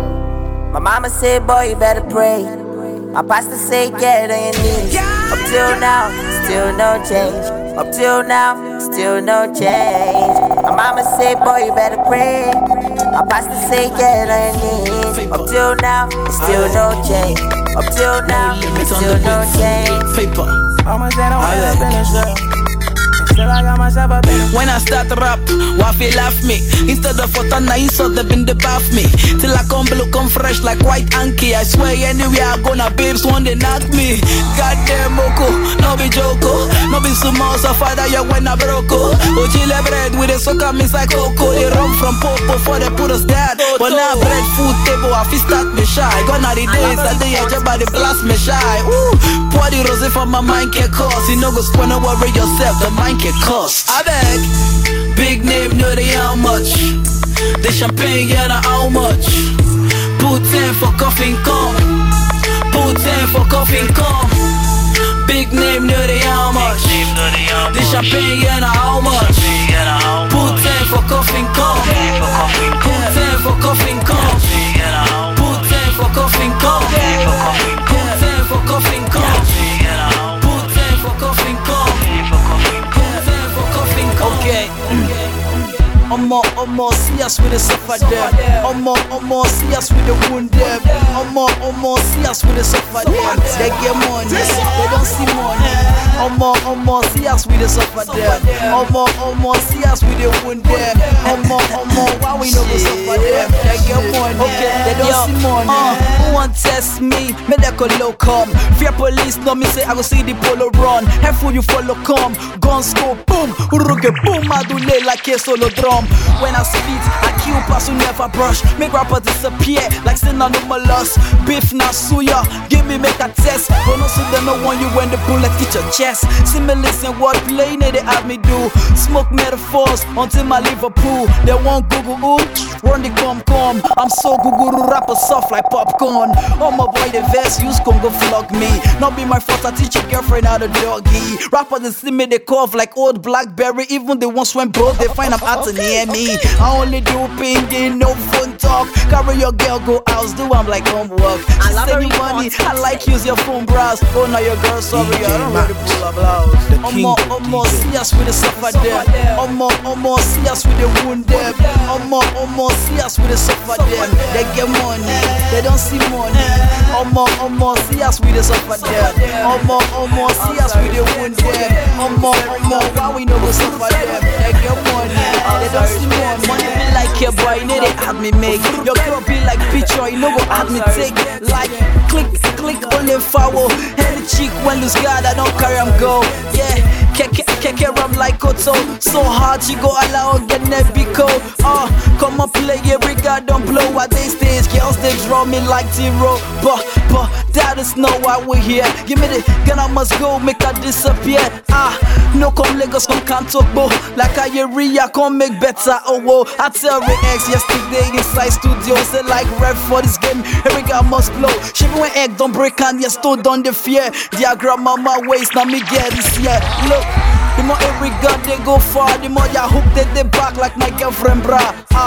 My mama say boy, you better pray. My pastor say get on your knees. Up till now, still no change. Up till now, still no change. My mama say boy, you better pray. My pastor say get on your knees. Up till now, still no change. Up till now, still no change. Paper. Mama said I wanna finish up. I got myself a when I start rap, Wafi laugh me. Instead of what I saw they been the bath me. Till I come blue, come fresh like white Anki. I swear anywhere I gonna babes one they knock me. Goddamn Moko, no be Joko. No be sumo, so father you when I broke. Ojile bread with a soca miss like Coco. They run from Popo before they put us dead. But now bread food table, I feel start me shy. Gonna the days that they edge by the blast me shy. Ooh, pour the rose for my mind can cause. You know go spend no worry yourself, the mind can cost. I beg, big name know they how much. The champagne yeah know how much. Put in for coffee come. Put in for coffee come. Big name know they how much. The champagne yeah know how much. Put in for coffee come. Put in for coffee come. Put in for coffee come. Put in for coffee come. Put in for coffee come. Okay. Omo, omo, see us with the suffer them. Omo, omo, see us with the wound them. Omo, omo, see us with the suffer them. They get money, they don't see money. Omo, omo, see us with the suffer them. Omo, omo, see us with the wound them. Omo, omo, why we no go suffer them? They get money, okay, they don't see money. Uh, who want test me? Me they call low come. Fear police, no me say I go see the polo run. Helpful you follow come. Guns go boom, uruge boom, I do lay like a solo drum. When I spit, I kill pass who never brush. Make rappers disappear like sin on the mollusk. Beef na suya, give me make a test. But no see they no want you when the bullet hit your chest. See me listen what play they have me do. Smoke metaphors until my Liverpool. They want Google ooh, run the come come. I'm so Google rapper soft like popcorn. Oh my boy the vest use Congo flog me. Not be my fault I teach your girlfriend how to doggy. Rappers they see me they cough like old Blackberry. Even the ones when broke they find I'm out to near me. I only do pinging, no phone talk. Carry your girl, go house, do I'm like homework. She send me money, I like use your phone browse. Oh now your girl, sorry, I don't really pull a blouse. Omo, omo, see us with the suffer them. Omo, omo, see us with the wound them. Omo, omo, see us with the suffer them. They get money, they don't see money. Omo, omo, see us with the suffer them. Omo, omo, see us with the wound them. Omo, omo, why we no go suffer them? They get money, they don't see money. Money be like your boy, you know they have me make. Your girl be like picture, you know go have me take. Like click, click, only follow. Any chick when lose God, I don't carry him go. Yeah, keke, keke ram like Koto. So hard, she go allow get nebiko. Uh, come on play, every God don't blow at they stage. Girls they draw me like zero. But, but, that is not why we're here. Give me the gun, I must go, make her disappear. Ah, no come Lagos, come Cantobo. Like I area, come make better. Oh, whoa, I tell Ray X yesterday inside studio. Say like rep for this game, every guy must blow. She when egg don't break and you still done the fear. Diagram mama waist, now me get this yeah. Look, the more every god they go far, the more ya hook they they back like my girlfriend bra. Ah,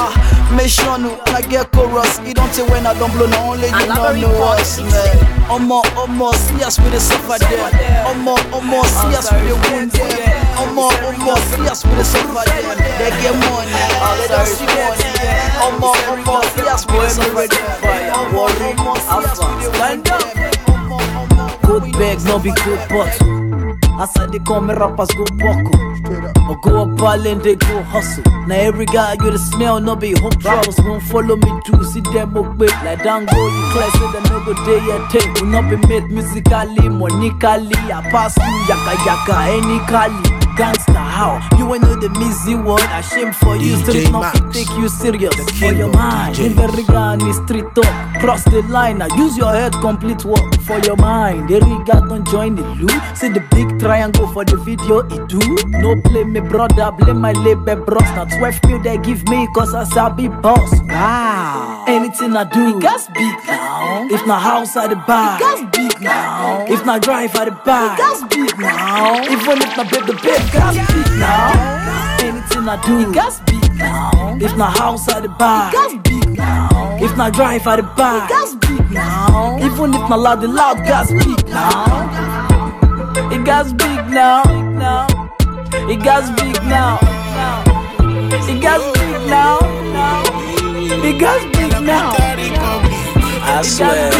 Make sure no, I get chorus. You don't say when I don't blow, no only you don't know us, man. Omo, omo, see us with the suffer there. Omo, omo, see us with the wound there. Omo, omo, see us with the suffer there. They get money, let us see money. Omo, omo, see us with the suffer there. Omo, omo, see us with the wound there. Good bags, no be good bottle. I said they call me rappers go buckle. Or go up ball and they go hustle. Now every guy you the smell, no be hook. Rappers won't follow me too, see them up big. Like Dango, you class it, the no go day and take. Will not be made musically, monically. I pass through yaka yaka, any kali. Gangsta, how? You ain't know the mizzy word. I shame for you, street not to take you serious. For your mind, in the regard is street talk. Cross the line, now use your head, complete work. For your mind, the regard don't join the loop. See the big triangle for the video, it do. No blame me brother, blame my label bros. Now twelve mil they give me, cause I shall be boss. Wow. Anything I do, it gas big now. If my house I the buy, it gas big now. If my drive I the buy, it gas big now. Even if my bed the bed, it gas big now. Anything I do, it gas big now. If my house I the buy, it gas big now. If my drive I the buy, it gas big now. Even if my loud the loud gas big now. It gas big now. It gas big now. It gas big now. It gas big now. I swear.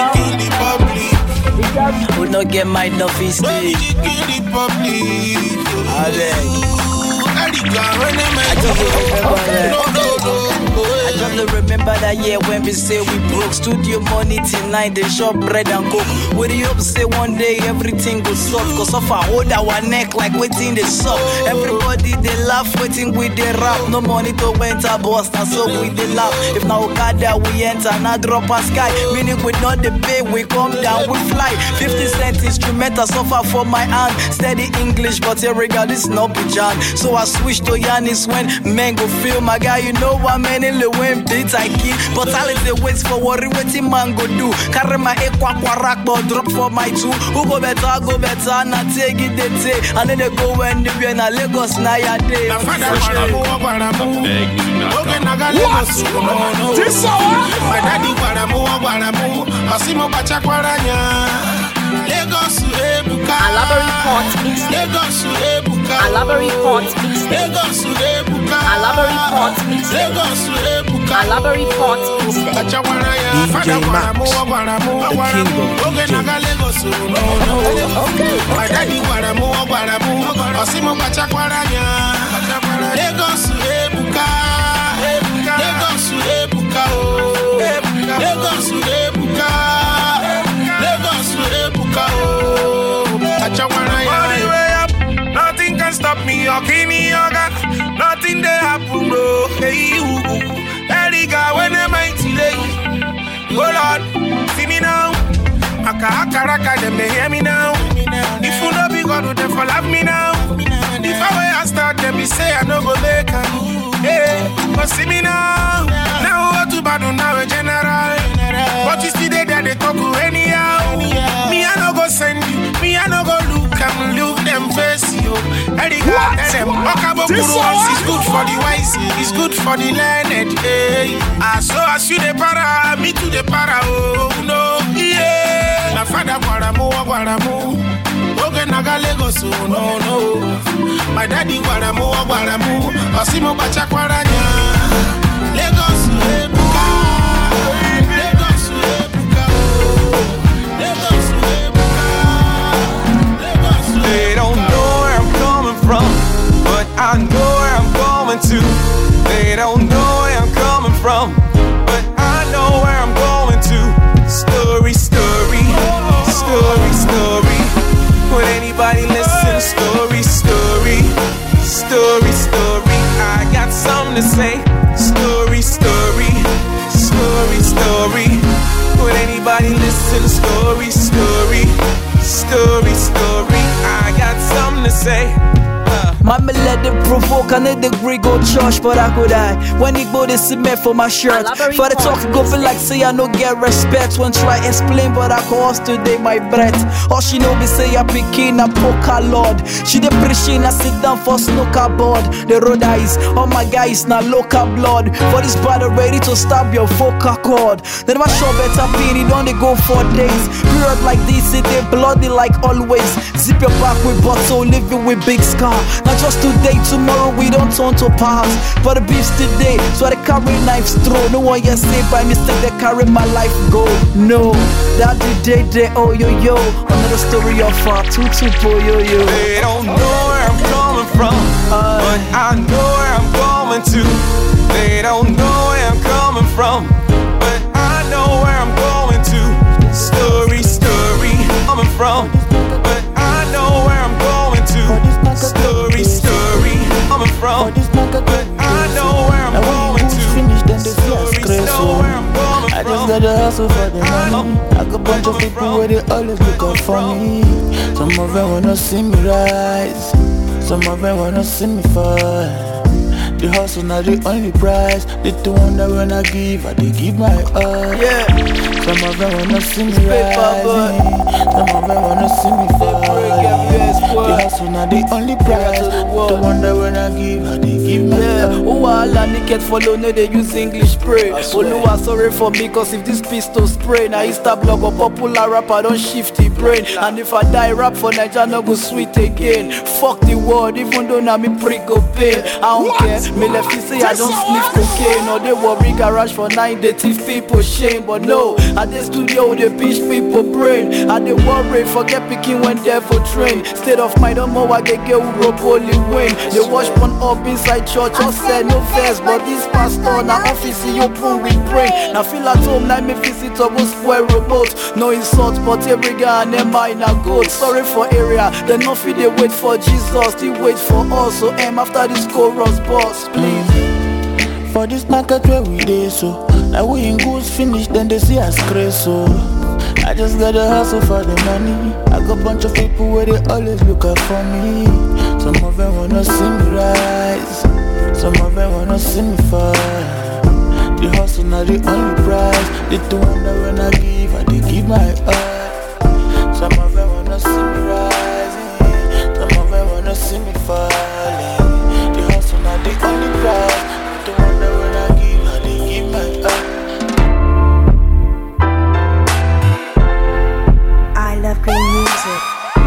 We not get my nothing stage. I just remember that year when we say we broke. Studio money tonight, they shop bread and coke. We the hope say one day everything go soft. Cause of I hold our neck like waiting they soft. Everybody they laugh, waiting with the rap. No money to enter boss, now so we they laugh. If now Okada we enter, now drop a sky. Meaning we not the pay, we come down, we fly. fifty cent instrumental suffer for my hand. Steady English, but here regard this no pigeon. So I switch to Yanis when men go feel my guy. You know what man in the wind beat I keep. But all is the waits for worry waiting man go do. Carry my equa quarak but drop for my two. Who go better, go better, not take it they take. And then they go when they be in a Lagos now ya day. This my daddy guaramu guaramu. Asimo pacha guaranya. Lagos Ebuka. Alabari Port Mixtape. Lagos Ebuka. Alabari Port Mixtape. Lagos Ebuka. Alabari Port Mixtape. Lagos Ebuka. Alabari Port Mixtape. D J Max, the king of D Js. My daddy guaramu guaramu. Asimo pacha guaranya. Lagos Ebuka. Lagos Ebuka. Lagos Ebuka. Lagos Ebuka. Nothing can stop me or kill me, yoga. Nothing they happen, bro. Hey, you. Eriga, when am I today? Oh Lord, see me now. Aka aka raka, them they hear me now. If you know be God, them for love me now. If I were to start, them be say I no go make am. Hey, but see me now. Now what to bad now a general. But you see they there they talk to anyhow. Me I no go send you. Me I no go look and look them face you. Eriga tell them Okabokuru is good for the wise. It's good for the learned. Hey, I so as you the para, me to the para. Oh no, yeah. My father guaramu guaramu. Oge naga Lagos, oh no no. My daddy guaramu guaramu. Asimo bacha guaranya. Lagos, Ebuka. Lagos, Ebuka. Lagos, Ebuka. Lagos, Ebuka. They don't know where I'm coming from, but I know where I'm going to. They don't know where I'm coming from, but I know where I'm going to. Story, story, story, story. Would anybody listen? Story, story, story, story. I got something to say. Story, story, story, story. Would anybody listen? Story, story, story, story. I got something to say. Uh. My me let them provoke, I need the Greek go church, but I could die. When he go the cement for my shirt. For the talk, go feel like say I no get respect. When try explain, but I cost today my breath. All she know me say I picking a poker lord. She the preaching, I sit down for snooker board. The road eyes, all my guys now local blood. For this battle ready to stab your vocal cord. Then my show better pin, it only go for days. Period like this, it they bloody like always. Zip your back with bottle, living with big scar. Not just today, tomorrow we don't turn to past. But the beefs today, so they carry knives through. No one yet say by mistake they carry my life go. No, that the day they oh yo yo. Another story of far two two po yo yo. They don't know where I'm coming from, uh, but I know where I'm going to. They don't know where I'm coming from, but I know where I'm going to. Story, story, coming from, but I know where I'm going to. Story, story, coming from, but I know where I'm going to. Story, know where I'm going from. I just gotta hustle for the money. I got a bunch of people where they always look out for me. Some of them wanna see me rise, some of them wanna see me fall. The hustle not the only prize. They the one that when I give, I they give my all. Yeah. Some of them wanna see me rising, some of them wanna see me fall. The hustle not the only prize. The one that when I give, I they give my yeah. all. Oh, all I need get follow, no they use English spray. Oluwa sorry for me, cause if this pistol spray, now Insta blog or popular rapper don't shift the brain. And if I die rap for Nigeria, no go sweet again. Fuck the world, even though now me pre go pay. I don't care. Me left you say I don't sniff cocaine. Or they worry garage for nine, they teach people shame. But no, at the studio they pitch people brain. At the worry, forget picking when there for train. State of mind, don't know I get get who rope only win. They watch one up inside church, I said no verse. But this pastor, now office you open with brain. Now feel at home, like me visit of a square remote. No insult, but every guy and them mine are good. Sorry for area, they no feel they wait for Jesus, they wait for us. So aim after this chorus boss, please. For this market where we dey so, now we in goods finish, then they see us crazy so. I just gotta hustle for the money. I got a bunch of people where they always look out for me. Some of them wanna see me rise, some of them wanna see me fall. The hustle not the only prize. They the one that when I give, I they give my all. Some of them wanna see me rising, some of them wanna see me falling. The hustle not the only prize. They the one that when I give, I they give my all. I love great music.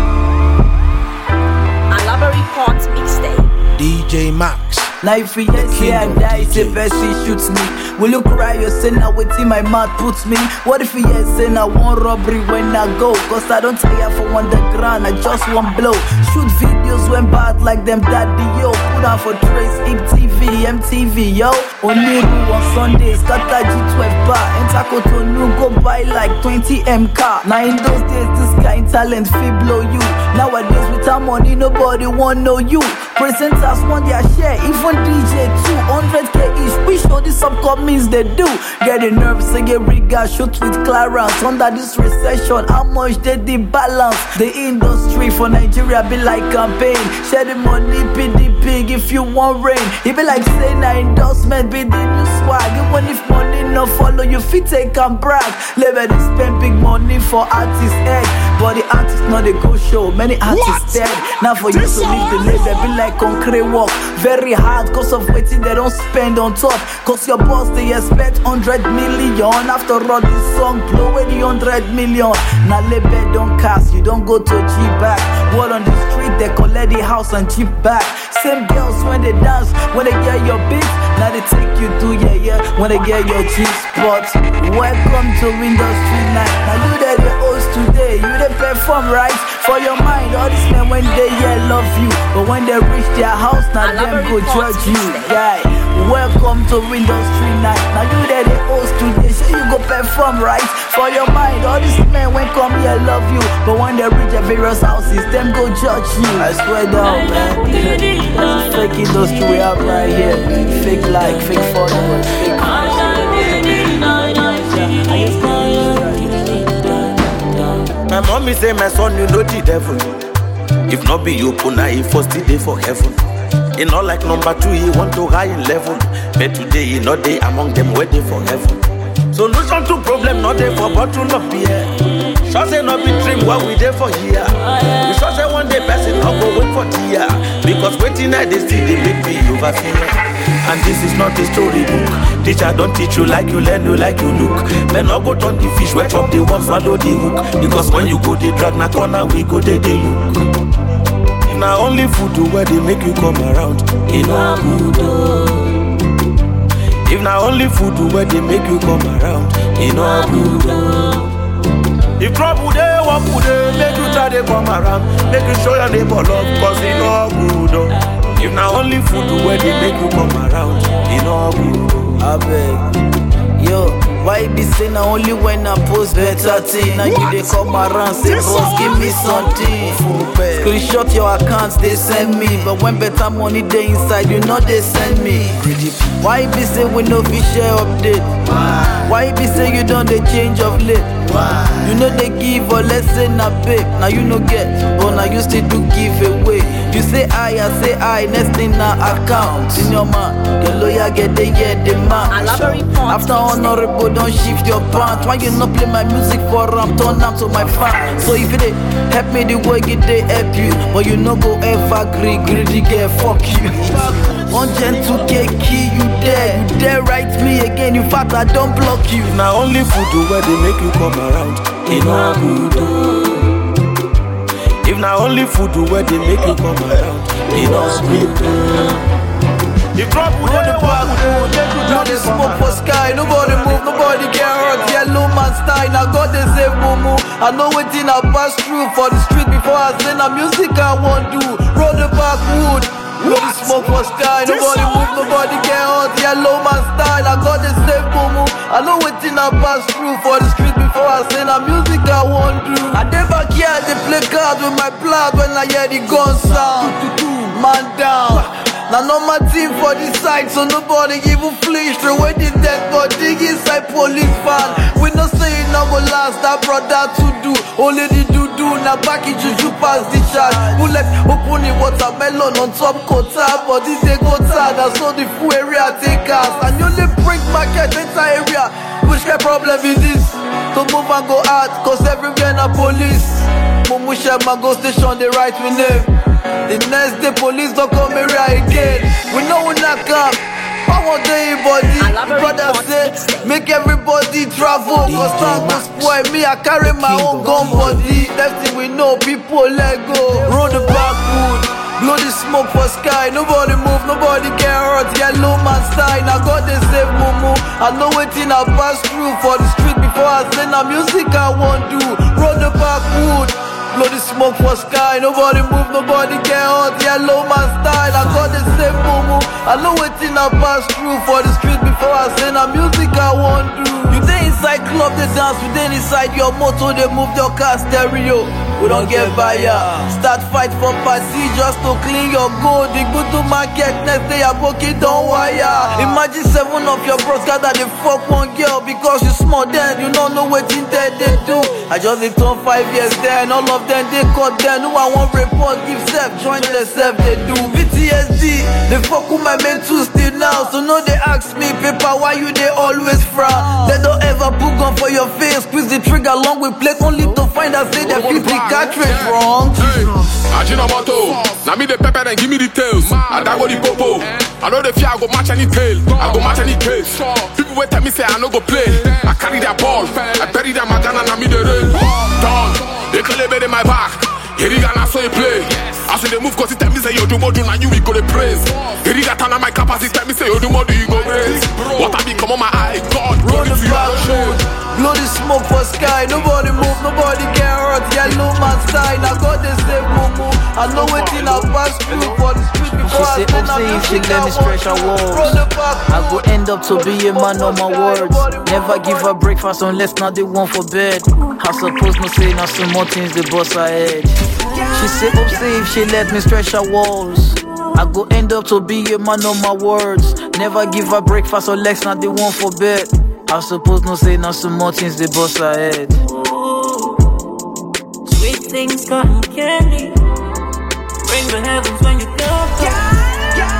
Alabari Port Mixtape. D J Max. Now if you yes, say I die, say Bessie shoots me. Will you cry or say now wait till my mouth puts me? What if you yes, say now one robbery when I go? Cause I don't tire for underground, I just one blow. Shoot videos when bad like them daddy yo. Put on for trace, I P T V, M T V yo. Oniru on Sundays, scatter G twelve bar. Enter Cotonou, go buy like twenty M car. Now in those days, this kind talent fee blow you. Nowadays with our money, nobody want know you. Presenters want their share, even D J two hundred K each. We show this upcomings they do. Get the nerves, say get rigor, shoot with Clarence. Under this recession, how much they the balance? The industry for Nigeria be like campaign. Share the money, be the pig if you want rain. It be like saying na endorsement, be the new swag. Even if money no follow, you fit take and brag. Level they spend big money for artists head, but the artists not they go show. Many artists dead. Now for you to leave the label, be like concrete work. Very hard cause of waiting they don't spend on top. Cause your boss they expect one hundred million. After all this song blow away the one hundred million. Now label don't cast, you don't go to G-Back. Word on the street they collect the house and cheap back. Same girls when they dance, when they get your beat. Now they take you to yeah yeah when they get your G-spot. Welcome to Industry Night. Now you that the host today, you they perform right. For your mind, all these men when they yeah love you, but when they reach their house, now them go judge you. Yeah, welcome to Industry Night. Now you that the host today, so you go perform right. For your mind, all these men when come here love you, but when they reach their various houses, them go judge you. I swear down, man. This fake industry we have right here, man. Fake like, fake followers, fake. My mommy say my son you know the devil. If not be you, puna he first day for heaven. He not like number two, he want to high in level. But today he not day among them waiting for heaven. Solution to problem not there for bottle of beer. Sure say not be dream what we there for here. We sure say one day person not go wait for tear. Because waiting at this thing they make me over fear. And this is not a storybook. Teacher don't teach you like you learn, you like you look. Men not go turn the fish, wet up the one, swallow the hook. Because when you go they drag na corner, we go they they look. If na only food do where they make you come around, you know good. If na only food do where they make you come around, you know good. If trouble they walk with they make you try to come around, make you show your neighbor love, cause you know good. If na only food do where they make you come around, you know good. I beg, yo, why be say na only when I post better thing? Now you they come around, say boss, give me something. Screenshot your accounts, they send me. But when better money they inside, you know they send me. Why be say we no fish share update? Why be say you don't they change of late? You know they give or let's say na pay. Now you no get, but now you still do give away. You say I, I say I, next thing na account. In your man, your lawyer get the yeah the man. After honorable, don't shift your pants. Why you not play my music for ram? Turn up to my fan. So if they help me the way it they help you, but you no go ever agree, greedy girl, fuck you. One gen two K key, you there, you there write me again. In fact, I don't block you. Now only food do where they make you come around, you know good. If na only food do where they make you come around, you know good. If trouble on the back, now they smoke for sky. Nobody move, nobody get hurt. Yellow man style, I got the same mumu. I know what thing I pass through for the street before I send the music I want to. Roll the backwood. Blow the smoke for sky. Nobody move, nobody get hurt. Yellow man style, I got the same mumu. I know what thing I pass through for the street before I send the music I want to. I never care, they play cards with my blood when I hear the gun sound. Man down. Now no my team for the side, so nobody even flinch. Throw away the dead body inside police van. We no say it no go last, that brother to do. Only the do do, now back it juju pass the charge. Bullet open the watermelon on top quota, but this they go sad. I saw the full area take us. And you only bring market enter area. Which kind problem is this? To move and go out, cause everywhere na police. Mumu Shema go station, they write we name. The next day police don't come area again. We know we not come. I want everybody. Brother say make everybody travel. Cause time go spoil me. I carry my own gun body. Next thing we know, people let go. Roll the backwood. Blow the smoke for sky. Nobody move, nobody get hurt. Yellow man style. I got the same mumu. I know what thing I pass through for the street before I send the music I want to. Roll the backwood. Blow the smoke for sky. Nobody move, nobody get hurt. Yellow man style. I got the same mumu. I know what thing I pass through for the street before I send the music I want to. You dey inside club, they dance. We dey inside your motor, they move your car stereo. We don't get buyer. Start fight for party just to clean your gold. The go to market next day your pocket don't wire. Imagine seven of your bros gather they fuck one girl because you small then you don't know what in there they do. I just did turn five years there and all of them they caught them. Who I want report give self join themselves they do. P T S D they fuck with my mental still now. So no they ask me paper why you they always frown. They don't ever put gun for your face. Squeeze the trigger along with plate only to find out say they fifty cartridge wrong. Hey, Ajinomoto, now me the pepper and give me the tails. I die with the popo. I know the fear I go match any tail. I go match any case. People wait tell me say I no go play. I carry their ball. I bury them my gun and I me the rain. Done. They call it in my back. Here you gonna say play. I say they move cause it tell me say you do more do now you we go to praise. Here you got on my capacity tell me say you do more do you go raise. What I become on my eye, God, roll the backwood. Blow the smoke for sky. Nobody move, nobody get hurt. Yellow man style. I got the same mumu. I know what in I pass through for the street before I send the music I want. I go end up to be a man on my words. Never give her breakfast unless not the one for bed. I suppose no say now some more things the boss ahead. She say oh say if she let me stretch her walls. I go end up to be a man on my words. Never give her breakfast unless not the one for bed. I suppose no say now some more things the boss ahead. Sweet things, cotton candy. Bring the heavens when you come. Yeah, yeah.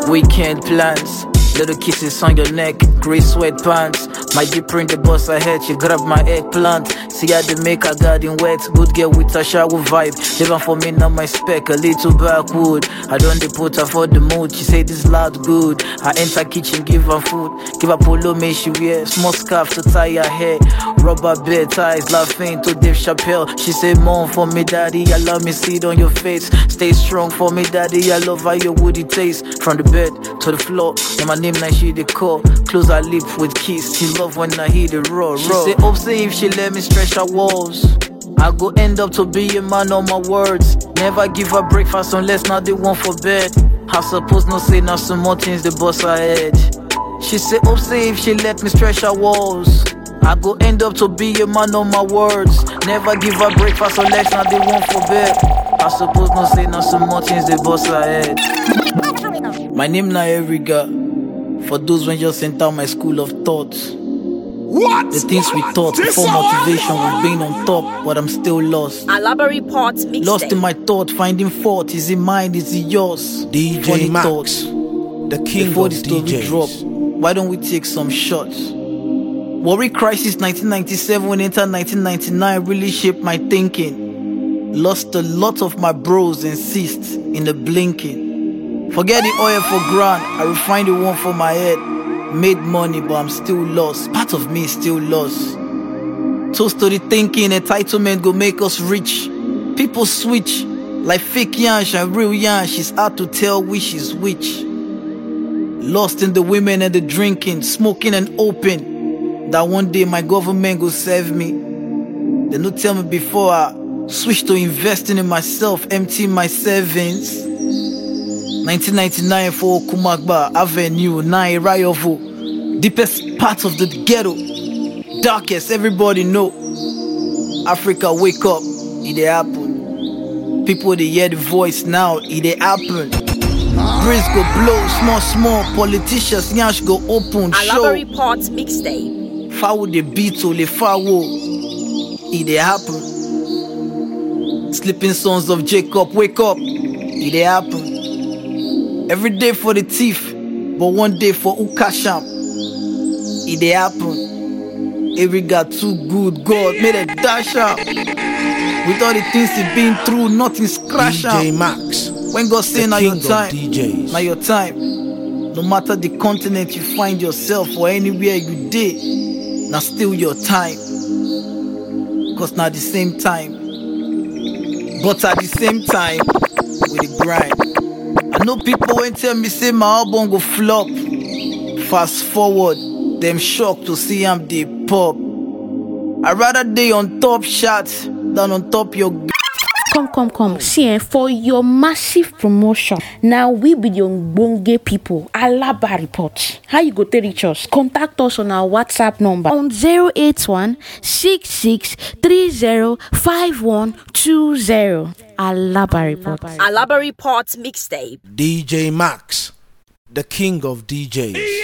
Weekend plans, little kisses on your neck, grey sweatpants. My deep print the boss ahead, she grab my eggplant. See how they make her garden wet, good girl with a shower vibe. Living for me now my spec, a little backwood. I don't dey put her for the mood, she say this loud good. I enter kitchen, give her food, give her polo me she wear. Small scarf to tie her hair, rubber bed ties, laughing to Dave Chappelle. She say mom for me daddy, I love me see it on your face. Stay strong for me daddy, I love how your woody taste. From the bed to the floor, and my name now she the call. Close her lip with kiss, she love when I hear the roar. She say hope say if she let me stretch her walls, I go end up to be a man on my words. Never give her breakfast unless now they want for bed. I suppose no say now some more things the boss ahead. She say hope say if she let me stretch her walls, I go end up to be a man on my words. Never give her breakfast unless now they want for bed. I suppose no say now some more things the boss ahead. My name na Eriga. For those when just enter my school of thought. What? The things we thought before motivation was being on top, but I'm still lost. Alaba Report mixtape. Lost in my thought, finding fault. Is it mine? Is it yours? D J Funny Max, thoughts. The king Before of the story D Js. drop, why don't we take some shots? Worry Crisis nineteen ninety-seven enter nineteen ninety-nine really shaped my thinking. Lost a lot of my bros and cysts in the blinking. Forget the oil for grand, I refined the one for my head. Made money, but I'm still lost. Part of me is still lost. Toast to the thinking, entitlement go make us rich. People switch, like fake yansh and real yansh. It's hard to tell which is which. Lost in the women and the drinking, smoking and open. That one day my government go serve me. They no tell me before I switch to investing in myself, emptying my savings. nineteen ninety-nine for Kumagba Avenue, nine Rayovo. Deepest part of the ghetto. Darkest, everybody know. Africa wake up, it dey happen. People they hear the voice now, it dey happen. Breeze go blow, small small. Politicians, nyash go open, show. Alaba Report mixtape. Foul the beat, le foul. It dey happen. Sleeping sons of Jacob, wake up, it dey happen. Every day for the thief, but one day for Ukasham. It dey happen. Every got too good, God made a dash out. With all the things he been through, nothing scratch out. D J Max, when God say now your time, D Js. now your time. No matter the continent you find yourself or anywhere you did, now still your time. Cause now the same time, but at the same time, with the grind. I know people when tell me say my album go flop. Fast forward, them shocked to see I'm the pop. I rather day on top shots than on top your. Come, come, come. See, eh, for your massive promotion, now we be the Bonge people. Alaba Report. How you go to reach us? Contact us on our WhatsApp number on zero eight one six six three zero five one two zero. Alaba Report. Alaba Report mixtape. D J Max, the king of D Js.